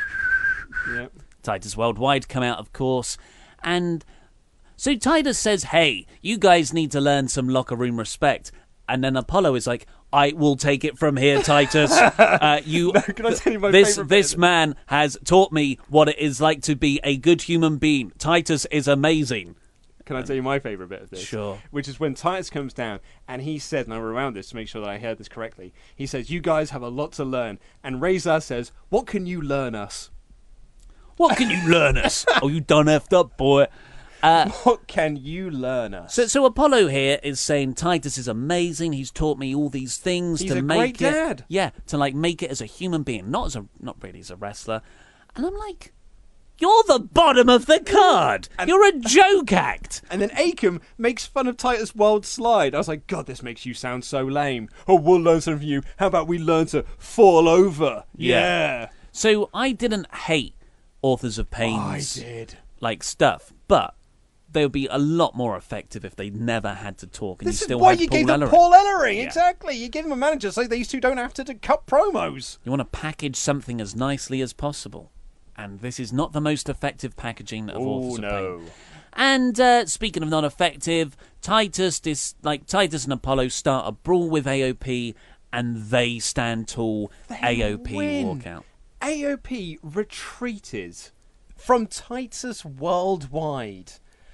Yep. Titus Worldwide come out, of course. And so Titus says, hey, you guys need to learn some locker room respect. And then Apollo is like, I will take it from here, Titus. Can I tell you my favourite this bit? man has taught me what it is like to be a good human being. Titus is amazing. Can I tell you my favourite bit of this? Sure. Which is when Titus comes down and he said, and I rewound this to make sure that I heard this correctly, he says, you guys have a lot to learn. And Razor says, what can you learn us? What can you learn us? Oh, you done effed up, boy. What can you learn us? So Apollo here is saying Titus is amazing. He's taught me all these things He's to a make great it. dad. Yeah, to like make it as a human being, not really as a wrestler. And I'm like, you're the bottom of the card. You're a joke act. And then Akam makes fun of Titus World Slide. I was like, God, this makes you sound so lame. Oh, we'll learn something from you. How about we learn to fall over? Yeah. So I didn't hate Authors of Pain's I did. like stuff, but they would be a lot more effective if they never had to talk. And This you is still why had you Paul gave them Ellering. Paul Ellering. Yeah. Exactly. You give them a manager so these two don't have to cut promos. You want to package something as nicely as possible. And this is not the most effective packaging of Authors of Pain. And speaking of not effective, Titus and Apollo start a brawl with AOP, and they stand tall. AOP walk out. AOP retreated from Titus Worldwide.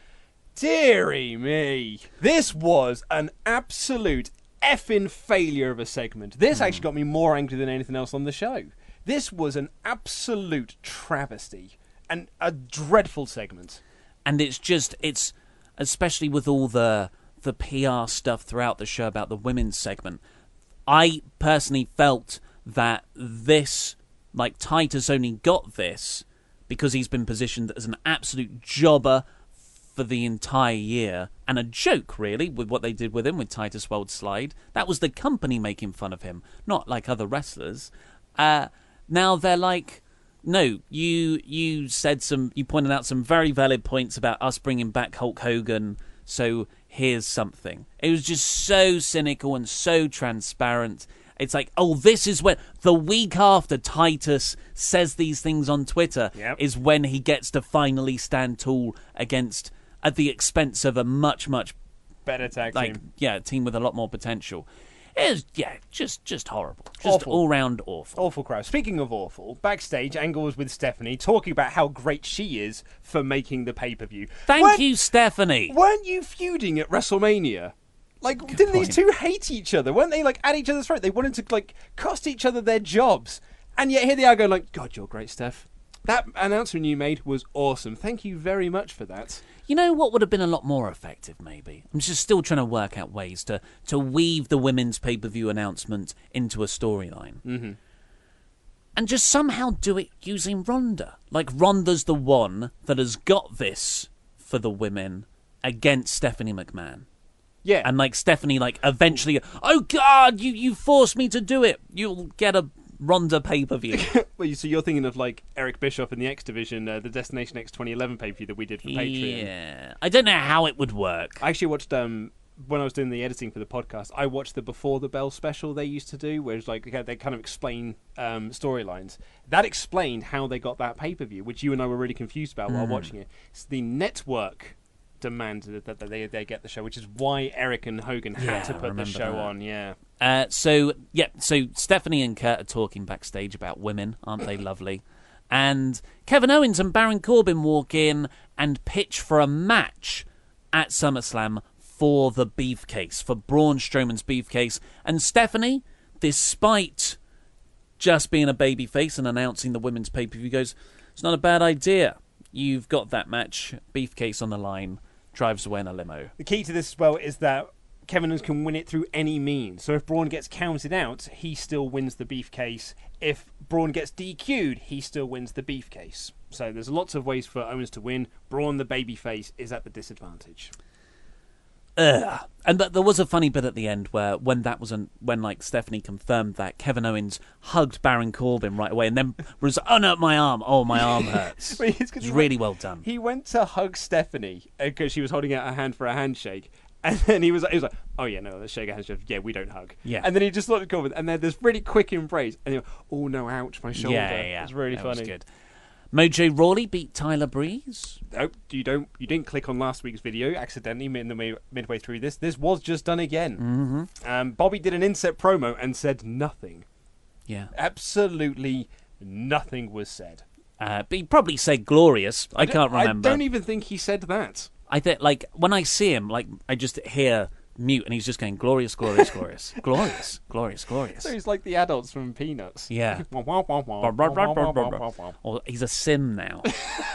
Deary me. This was an absolute effing failure of a segment. This actually got me more angry than anything else on the show. This was an absolute travesty and a dreadful segment. And it's especially with all the PR stuff throughout the show about the women's segment, I personally felt that this, like Titus only got this because he's been positioned as an absolute jobber for the entire year, and a joke, really, with what they did with him with Titus World Slide. That was the company making fun of him, not like other wrestlers. Now they're like, no, you pointed out some very valid points about us bringing back Hulk Hogan, so here's something. It was just so cynical and so transparent. It's like, oh, this is when the week after Titus says these things on Twitter is when he gets to finally stand tall at the expense of a much, much better tag team. Yeah, a team with a lot more potential. It was, just horrible. Just Awful. all round awful. Awful crowd. Speaking of awful, backstage, Angle was with Stephanie talking about how great she is for making the pay-per-view. Thank you, Stephanie. Weren't you feuding at WrestleMania? Like, didn't these two hate each other? Weren't they, like, at each other's throat? They wanted to, like, cost each other their jobs. And yet here they are going like, God, you're great, Steph. That announcement you made was awesome. Thank you very much for that. You know what would have been a lot more effective, maybe? I'm just still trying to work out ways to weave the women's pay-per-view announcement into a storyline. Mm-hmm. And just somehow do it using Ronda. Like, Ronda's the one that has got this for the women against Stephanie McMahon. Yeah. And, like, Stephanie, like, eventually, oh, God, you forced me to do it. You'll get a Ronda pay-per-view. Well, so you're thinking of like Eric Bischoff in the X Division, the Destination X 2011 pay-per-view that we did for Patreon. Yeah. I don't know how it would work. I actually watched when I was doing the editing for the podcast, I watched the Before the Bell special they used to do, where it's like they kind of explain storylines. That explained how they got that pay-per-view, which you and I were really confused about while watching it. It's the network demanded that they get the show, which is why Eric and Hogan had to put the show on. Yeah. So Stephanie and Kurt are talking backstage about women, aren't they lovely? And Kevin Owens and Baron Corbin walk in and pitch for a match at SummerSlam for the briefcase, for Braun Strowman's briefcase. And Stephanie, despite just being a babyface and announcing the women's pay-per-view, goes, it's not a bad idea. You've got that match, briefcase on the line, drives away in a limo. The key to this as well is that Kevin Owens can win it through any means. So if Braun gets counted out, he still wins the briefcase. If Braun gets DQ'd, he still wins the briefcase. So there's lots of ways for Owens to win. Braun, the babyface, is at the disadvantage. And there was a funny bit at the end where when Stephanie confirmed that, Kevin Owens hugged Baron Corbin right away and then was, oh no, my arm hurts. It's really well done. He went to hug Stephanie because she was holding out her hand for a handshake. And then he was like, oh yeah, no, let's shake a handshake. Yeah, we don't hug. Yeah. And then he just looked at Corbin, and then this really quick embrace. And he went, oh no, ouch, my shoulder. Yeah. It's really funny. Was good. Mojo Rawley beat Tyler Breeze. Nope, you didn't click on last week's video accidentally midway through this. This was just done again. Mm-hmm. Bobby did an inset promo and said nothing. Yeah. Absolutely nothing was said. But he probably said glorious. I can't remember. I don't even think he said that. I think, like, when I see him, like, I just hear mute and he's just going glorious, glorious, glorious. Glorious, glorious, glorious. So he's like the adults from Peanuts. Yeah. Or he's a sim now.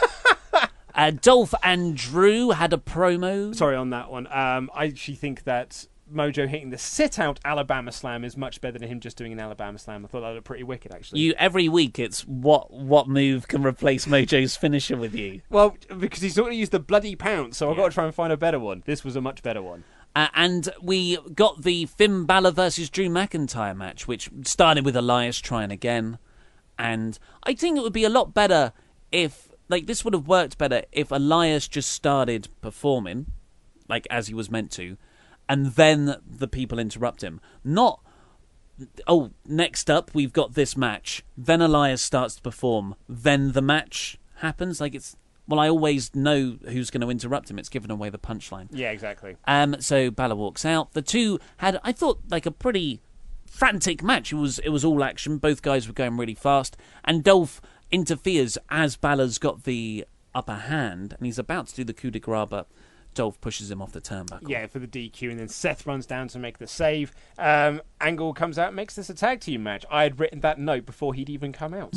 Dolph and Drew had a promo. Sorry on that one. I actually think that Mojo hitting the sit-out Alabama Slam is much better than him just doing an Alabama Slam. I thought that looked pretty wicked, actually. Every week it's what move can replace Mojo's finisher with you. Well, because he's not going to use the bloody pounce, so I've got to try and find a better one. This was a much better one. And we got the Finn Balor versus Drew McIntyre match, which started with Elias trying again. And I think it would be a lot better if, like, this would have worked better if Elias just started performing, like, as he was meant to, and then the people interrupt him. Not, oh, next up, we've got this match. Then Elias starts to perform. Then the match happens. Like, it's, well, I always know who's going to interrupt him. It's given away the punchline. Yeah, exactly. So Balor walks out. The two had, I thought, like a pretty frantic match. It was all action. Both guys were going really fast. And Dolph interferes as Balor's got the upper hand, and he's about to do the coup de grace, but Dolph pushes him off the turnbuckle. Yeah, for the DQ, and then Seth runs down to make the save. Angle comes out and makes this a tag team match. I had written that note before he'd even come out.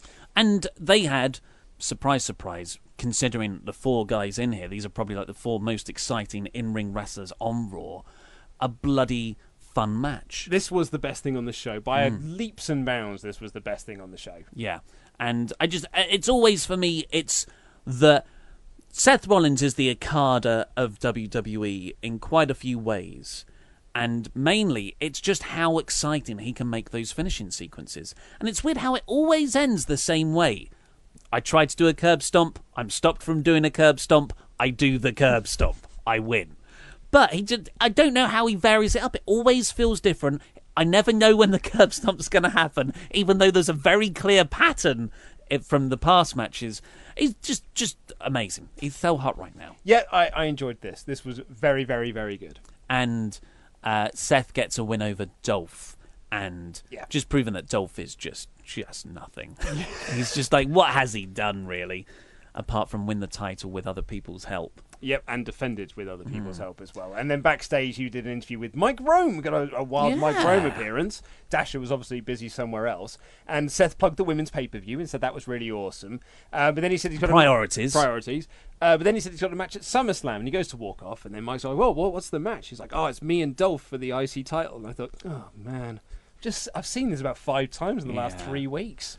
And they had, surprise, surprise, considering the four guys in here, these are probably like the four most exciting in-ring wrestlers on Raw, a bloody fun match. This was the best thing on the show. By leaps and bounds, this was the best thing on the show. Yeah. And it's always, for me, it's the Seth Rollins is the Okada of WWE in quite a few ways. And mainly, it's just how exciting he can make those finishing sequences. And it's weird how it always ends the same way. I tried to do a curb stomp. I'm stopped from doing a curb stomp. I do the curb stomp. I win. But I don't know how he varies it up. It always feels different. I never know when the curb stomp's going to happen, even though there's a very clear pattern from the past matches. He's just amazing. He's so hot right now. Yeah, I enjoyed this. This was very, very, very good. And Seth gets a win over Dolph, and just proving that Dolph is just nothing. He's just like, what has he done, really, apart from win the title with other people's help? Yep, and defended with other people's help as well. And then backstage, you did an interview with Mike Rome. We got a wild Mike Rome appearance. Dasher was obviously busy somewhere else. And Seth plugged the women's pay-per-view and said that was really awesome. But then he said he's got priorities. But then he said he's got a match at SummerSlam, and he goes to walk off. And then Mike's like, well, what's the match? He's like, it's me and Dolph for the IC title. And I thought, oh, man. I've seen this about 5 times in the last 3 weeks.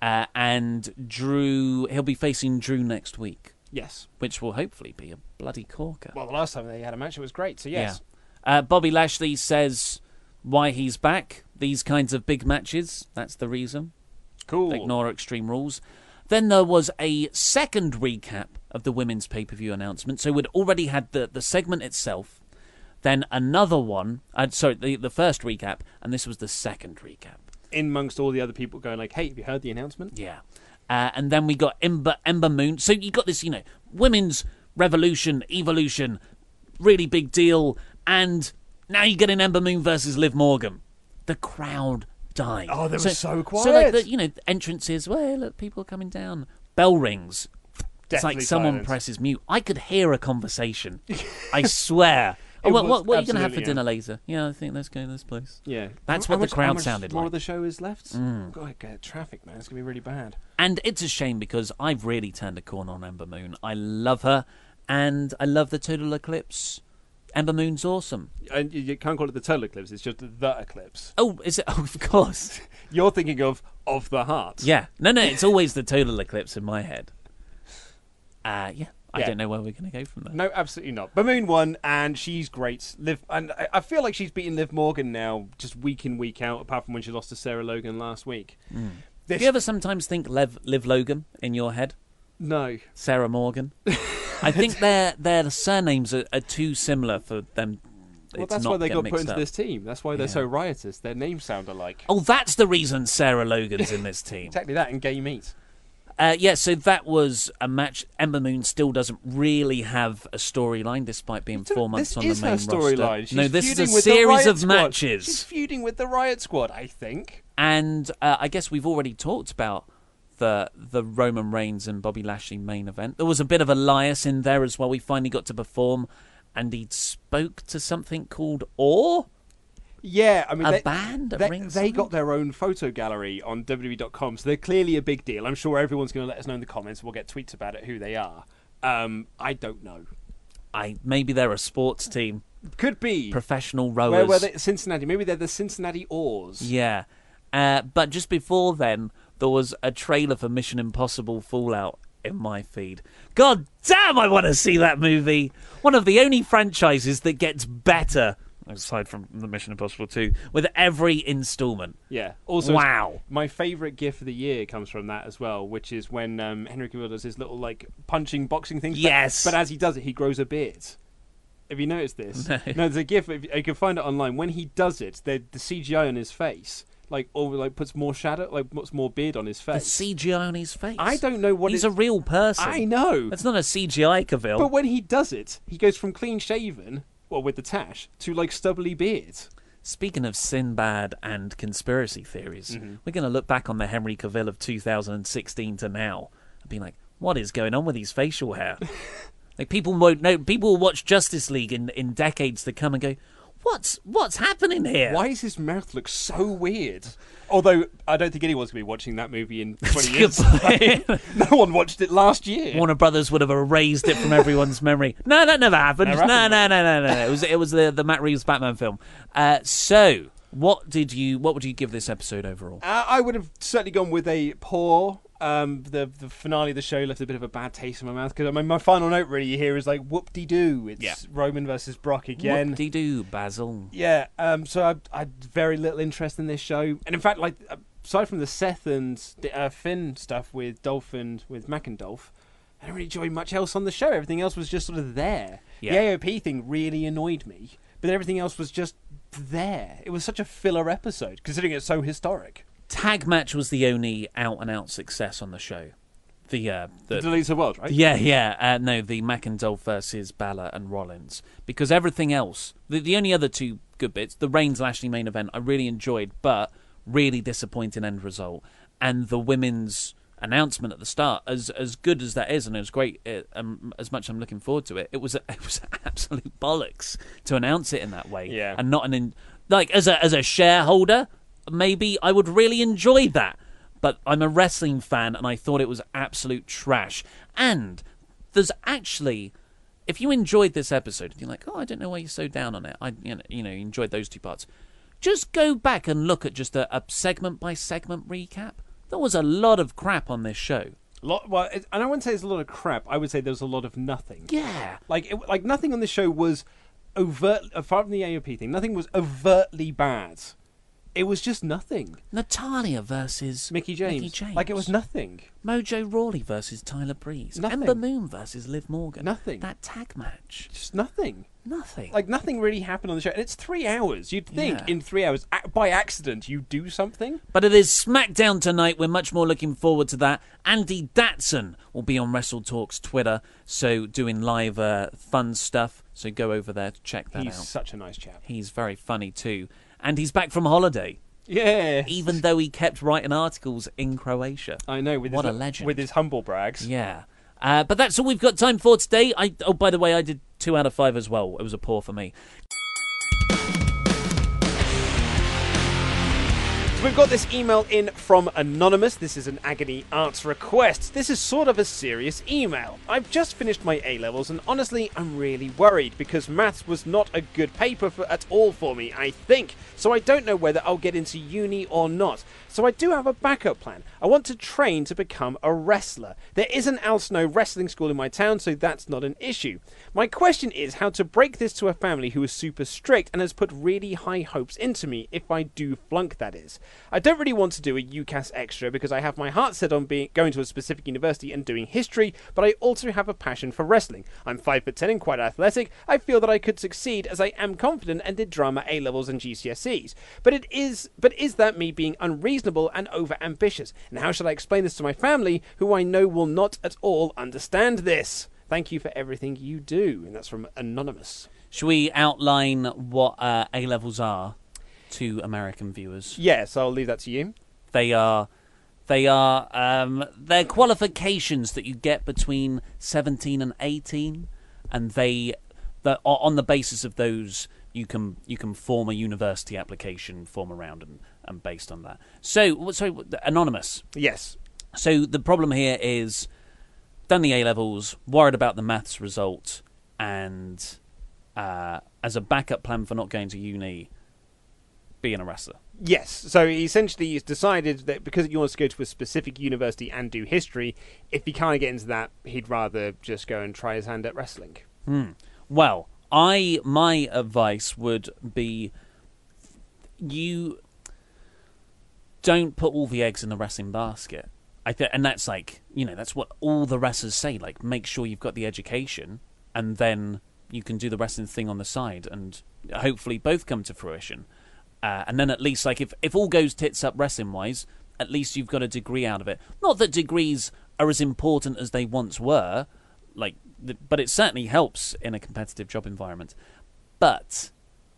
And Drew, he'll be facing Drew next week. Yes. Which will hopefully be a bloody corker. Well, the last time they had a match, it was great, so yes. Bobby Lashley says why he's back. These kinds of big matches. That's the reason. Cool. Ignore Extreme Rules. Then there was a second recap of the women's pay-per-view announcement. So we'd already had the segment itself, then another one. The first recap, and this was the second recap. In amongst all the other people going like, hey, have you heard the announcement? Yeah. And then we got Ember Moon. So you got this, women's revolution, evolution, really big deal. And now you get an Ember Moon versus Liv Morgan. The crowd died. Oh, they were so quiet. So like the entrances, well, look, people are coming down. Bell rings. It's like someone silence. presses mute. I could hear a conversation. I swear. What are you going to have for dinner later? Yeah, I think let's go to this place. Yeah. That's what the crowd sounded like. More of the show is left? God, traffic, man. It's going to be really bad. And it's a shame because I've really turned a corner on Ember Moon. I love her, and I love the Total Eclipse. Ember Moon's awesome. And you can't call it the Total Eclipse, it's just the Eclipse. Oh, is it? Oh, of course. You're thinking of the Heart. Yeah. No, it's always the Total Eclipse in my head. Yeah. I don't know where we're going to go from there. No, absolutely not. But Moon won, and she's great. And I feel like she's beaten Liv Morgan now, just week in, week out, apart from when she lost to Sarah Logan last week. Do you ever sometimes think Liv Logan in your head? No. Sarah Morgan? I think their surnames are too similar for them. Well, that's why they got put into this team. That's why they're so riotous. Their names sound alike. Oh, that's the reason Sarah Logan's in this team. Exactly that, and gay meat. So that was a match. Ember Moon still doesn't really have a storyline, despite being 4 months on the main roster. No, this is a series of matches. She's feuding with the Riot Squad, I think. And I guess we've already talked about the Roman Reigns and Bobby Lashley main event. There was a bit of Elias in there as well. We finally got to perform, and he spoke to something called Awe. Yeah, I mean, they got their own photo gallery on WWE.com, so they're clearly a big deal. I'm sure everyone's going to let us know in the comments. We'll get tweets about it, who they are. I don't know. Maybe they're a sports team. Could be. Professional rowers. Where were they? Cincinnati. Maybe they're the Cincinnati Oars. Yeah. But just before then, there was a trailer for Mission Impossible Fallout in my feed. God damn, I want to see that movie. One of the only franchises that gets better, aside from the Mission Impossible 2, with every installment. Yeah. Also, wow. My favourite GIF of the year comes from that as well, which is when Henry Cavill does his little punching boxing thing. Yes. But as he does it, he grows a beard. Have you noticed this? No, there's a GIF. You can find it online. When he does it, the CGI on his face, puts more shadow, puts more beard on his face. The CGI on his face. I don't know what. He's a real person. I know. That's not a CGI Cavill. But when he does it, he goes from clean shaven, with the tash, to stubbly beard. Speaking of Sinbad and conspiracy theories, we're going to look back on the Henry Cavill of 2016 to now and be like, what is going on with his facial hair? People won't know. People will watch Justice League in decades to come and go, what's happening here? Why does his mouth look so weird? Although I don't think anyone's going to be watching that movie in 20 years. No one watched it last year. Would have erased it from everyone's memory. No, that never happened. No. It was the Matt Reeves Batman film. So what would you give this episode overall? I would have certainly gone with a poor. The finale of the show left a bit of a bad taste in my mouth because my final note really here is whoop-de-doo. It's Roman versus Brock again. Whoop-de-doo, Basil. Yeah. So I had very little interest in this show, and in fact, aside from the Seth and Finn stuff with Dolph and with Mac and Dolph, I didn't really enjoy much else on the show. Everything else was just sort of there. Yeah. The AOP thing really annoyed me, but everything else was just there. It was such a filler episode considering it's so historic. Tag match was the only out-and-out success on the show. The Lisa World, right? Yeah. No, the Mac and Dolph versus Balor and Rollins. Because everything else, the only other two good bits, the Reigns-Lashley main event, I really enjoyed, but really disappointing end result. And the women's announcement at the start, as good as that is, and it was great, as much as I'm looking forward to it, it was absolute bollocks to announce it in that way. Yeah. And not as a shareholder, maybe I would really enjoy that. But I'm a wrestling fan, and I thought it was absolute trash. And there's actually, if you enjoyed this episode, and you're like, oh, I don't know why you're so down on it. I enjoyed those two parts. Just go back and look at just a segment-by-segment recap. There was a lot of crap on this show. And I wouldn't say there's a lot of crap. I would say there's a lot of nothing. Yeah. Nothing on this show was apart from the AOP thing, nothing was overtly bad. It was just nothing. Natalia versus Mickey James. Like, it was nothing. Mojo Rawley versus Tyler Breeze. Nothing. Ember Moon versus Liv Morgan. Nothing. That tag match. Just nothing. Nothing. Like, nothing really happened on the show. And it's 3 hours. You'd think in 3 hours, by accident, you do something. But it is SmackDown tonight. We're much more looking forward to that. Andy Datson will be on Wrestle Talk's Twitter, so doing live fun stuff. So go over there to check that out. He's such a nice chap. He's very funny too. And he's back from holiday. Yeah. Even though he kept writing articles in Croatia. I know. What a legend. With his humble brags. Yeah. But that's all we've got time for today. Oh, by the way, I did 2 out of 5 as well. It was a pour for me. We've got this email in from Anonymous. This is an Agony Arts request. This is sort of a serious email. I've just finished my A-levels and honestly I'm really worried because maths was not a good paper at all for me, I think. So I don't know whether I'll get into uni or not. So I do have a backup plan. I want to train to become a wrestler. There is an Al Snow wrestling school in my town, so that's not an issue. My question is how to break this to a family who is super strict and has put really high hopes into me if I do flunk, that is. I don't really want to do a UCAS extra because I have my heart set on going to a specific university and doing history, but I also have a passion for wrestling. I'm 5'10" and quite athletic. I feel that I could succeed as I am confident and did drama A-levels and GCSEs. But is that me being unreasonable and over-ambitious? And how should I explain this to my family, who I know will not at all understand this? Thank you for everything you do. And that's from Anonymous. Should we outline what A-levels are to American viewers? Yes, I'll leave that to you. They're qualifications that you get between 17 and 18, and on the basis of those you can form a university application, form a round, and based on that. So Anonymous. Yes. So the problem here is done the A-levels, worried about the maths result, and as a backup plan for not going to uni, being a wrestler. Yes, so he essentially has decided that because he wants to go to a specific university and do history, if he can't get into that, he'd rather just go and try his hand at wrestling. Well, my advice would be you don't put all the eggs in the wrestling basket. And that's that's what all the wrestlers say. Like, make sure you've got the education, and then you can do the wrestling thing on the side, and hopefully both come to fruition. And then at least, like, if all goes tits up wrestling-wise, at least you've got a degree out of it. Not that degrees are as important as they once were, but it certainly helps in a competitive job environment. But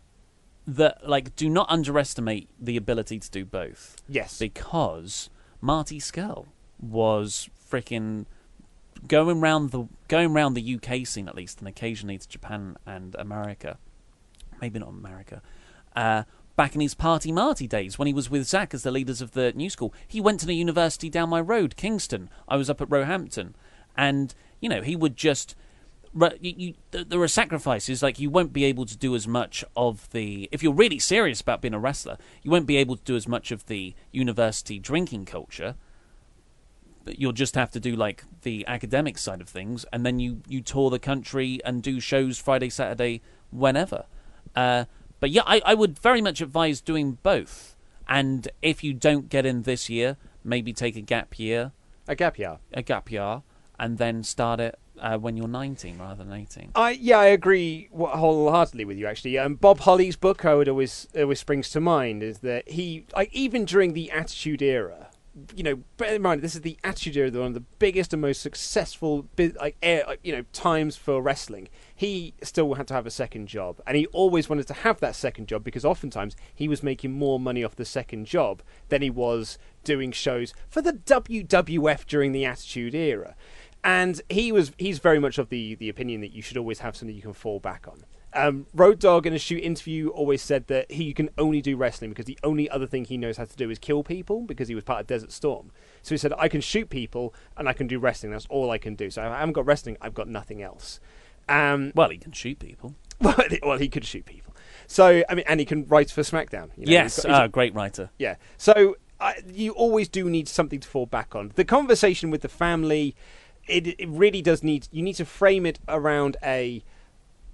do not underestimate the ability to do both. Yes. Because Marty Scurll was freaking going round the UK scene, at least, and occasionally to Japan and America. Maybe not America. Back in his Party Marty days, when he was with Zach as the leaders of the new school, he went to the university down my road, Kingston. I was up at Roehampton. And, he would just... there are sacrifices, like you won't be able to do as much of the... If you're really serious about being a wrestler, you won't be able to do as much of the university drinking culture. But you'll just have to do, the academic side of things, and then you tour the country and do shows Friday, Saturday, whenever. But yeah, I would very much advise doing both. And if you don't get in this year, maybe take a gap year. A gap year. A gap year. And then start it when you're 19 rather than 18. I agree wholeheartedly with you, actually. Bob Holly's book, I would always springs to mind, is that he, even during the Attitude Era, bear in mind, this is the Attitude Era, one of the biggest and most successful times for wrestling. He still had to have a second job, and he always wanted to have that second job because oftentimes he was making more money off the second job than he was doing shows for the WWF during the Attitude Era. And he's very much of the opinion that you should always have something you can fall back on. Road Dogg in a shoot interview always said that he can only do wrestling because the only other thing he knows how to do is kill people, because he was part of Desert Storm. So he said, I can shoot people and I can do wrestling. That's all I can do. So if I haven't got wrestling, I've got nothing else. Well, he can shoot people. Well, he could shoot people. So, and he can write for SmackDown. Yes, great writer. Yeah. So you always do need something to fall back on. The conversation with the family, it really does need... You need to frame it around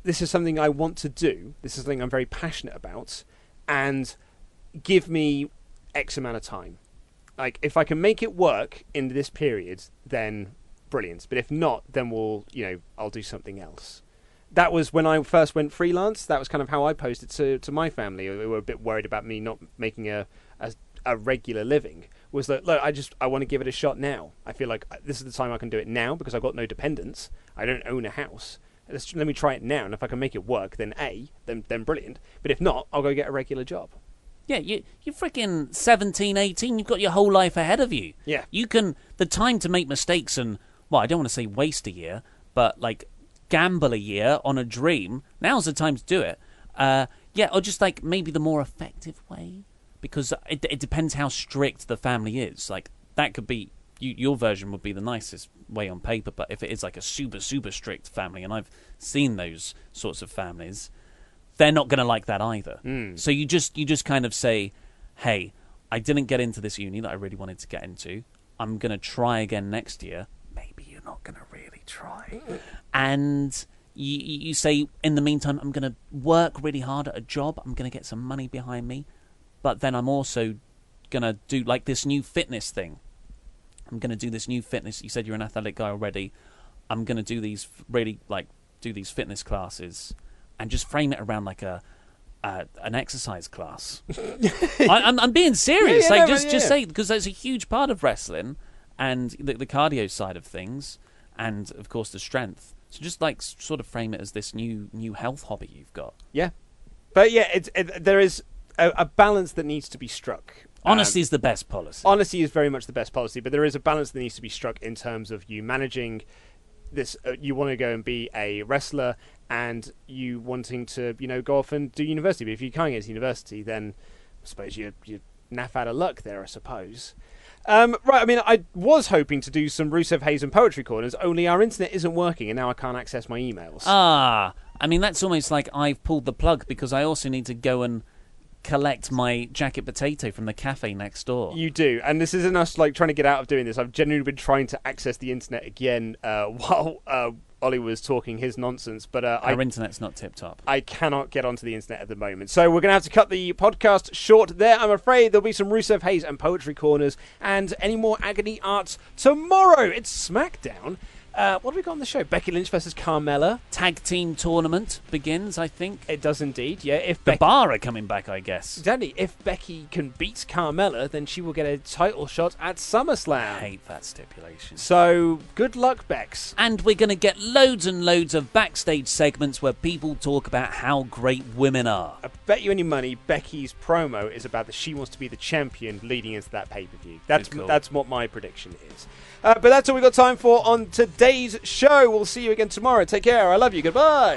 this is something I want to do. This is something I'm very passionate about, and give me X amount of time. Like, if I can make it work in this period, then brilliant. But if not, then I'll do something else. That was when I first went freelance. That was kind of how I posed it to my family. They were a bit worried about me not making a regular living. Was that, look, I want to give it a shot now. I feel like this is the time I can do it now because I've got no dependents. I don't own a house. Let me try it now, and if I can make it work, then then brilliant. But if not, I'll go get a regular job. Yeah, you're freaking 17, 18. You've got your whole life ahead of you. Yeah. The time to make mistakes and, well, I don't want to say waste a year, but like gamble a year on a dream. Now's the time to do it. Or just like maybe the more effective way, because it depends how strict the family is. Like that could be your version would be the nicest way on paper, but if it is like a super super strict family, and I've seen those sorts of families, they're not going to like that either. So you just kind of say, hey, I didn't get into this uni that I really wanted to get into. I'm going to try again next year. Maybe you're not going to really try. And you say, in the meantime, I'm going to work really hard at a job. I'm going to get some money behind me. But then I'm also going to do like this new fitness thing. I'm going to do this new fitness. You said you're an athletic guy already. I'm going to do these these fitness classes and just frame it around like an exercise class. I'm being serious. Just say, because that's a huge part of wrestling and the cardio side of things, and of course the strength. So just like sort of frame it as this new health hobby you've got. Yeah, but yeah, there is a balance that needs to be struck. Honesty is the best policy. Honesty is very much the best policy, but there is a balance that needs to be struck in terms of you managing this. You want to go and be a wrestler, and you wanting to, go off and do university. But if you can't get to university, then I suppose you're naff out of luck there, I suppose. Right, I mean, I was hoping to do some Rusev Hayes and Poetry Corners, only our internet isn't working, and now I can't access my emails. I mean, that's almost like I've pulled the plug, because I also need to go and collect my jacket potato from the cafe next door. You do, and this isn't us like trying to get out of doing this. I've genuinely been trying to access the internet again while Ollie was talking his nonsense, but our internet's not tip-top. I cannot get onto the internet at the moment, so we're going to have to cut the podcast short there. I'm afraid there'll be some Rusev Hayes and Poetry Corners and any more Agony Arts tomorrow. It's SmackDown. What have we got on the show? Becky Lynch versus Carmella. Tag team tournament begins, I think. It does indeed, yeah. If the Bar are coming back, I guess. Exactly. If Becky can beat Carmella, then she will get a title shot at SummerSlam. I hate that stipulation. So, good luck, Bex. And we're going to get loads and loads of backstage segments where people talk about how great women are. I bet you any money Becky's promo is about that she wants to be the champion leading into that pay-per-view. That's what my prediction is. But that's all we've got time for on today's show. We'll see you again tomorrow. Take care. I love you. Goodbye.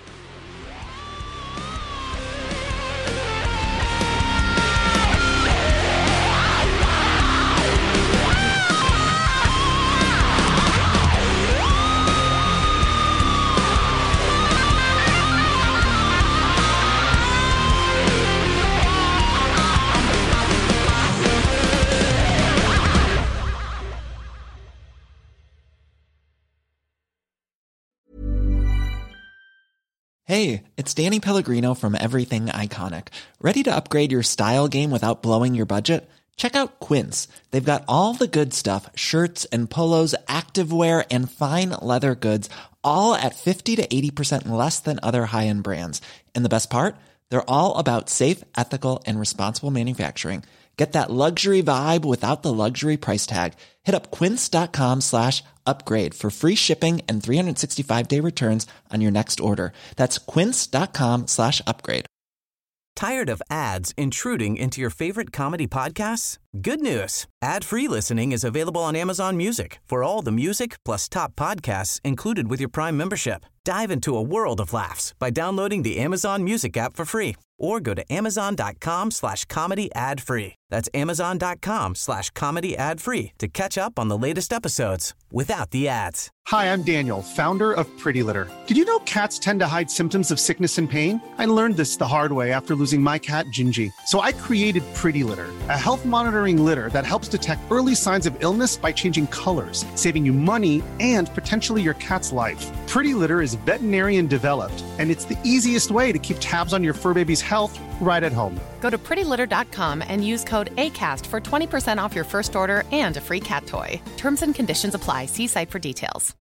Hey, it's Danny Pellegrino from Everything Iconic. Ready to upgrade your style game without blowing your budget? Check out Quince. They've got all the good stuff, shirts and polos, activewear, and fine leather goods, all at 50 to 80% less than other high-end brands. And the best part? They're all about safe, ethical, and responsible manufacturing. Get that luxury vibe without the luxury price tag. Hit up quince.com/upgrade for free shipping and 365-day returns on your next order. That's quince.com/upgrade. Tired of ads intruding into your favorite comedy podcasts? Good news. Ad-free listening is available on Amazon Music for all the music plus top podcasts included with your Prime membership. Dive into a world of laughs by downloading the Amazon Music app for free or go to amazon.com/comedy ad-free. That's Amazon.com/comedy ad-free to catch up on the latest episodes without the ads. Hi, I'm Daniel, founder of Pretty Litter. Did you know cats tend to hide symptoms of sickness and pain? I learned this the hard way after losing my cat, Gingy. So I created Pretty Litter, a health monitoring litter that helps detect early signs of illness by changing colors, saving you money and potentially your cat's life. Pretty Litter is veterinarian developed, and it's the easiest way to keep tabs on your fur baby's health right at home. Go to prettylitter.com and use code ACAST for 20% off your first order and a free cat toy. Terms and conditions apply. See site for details.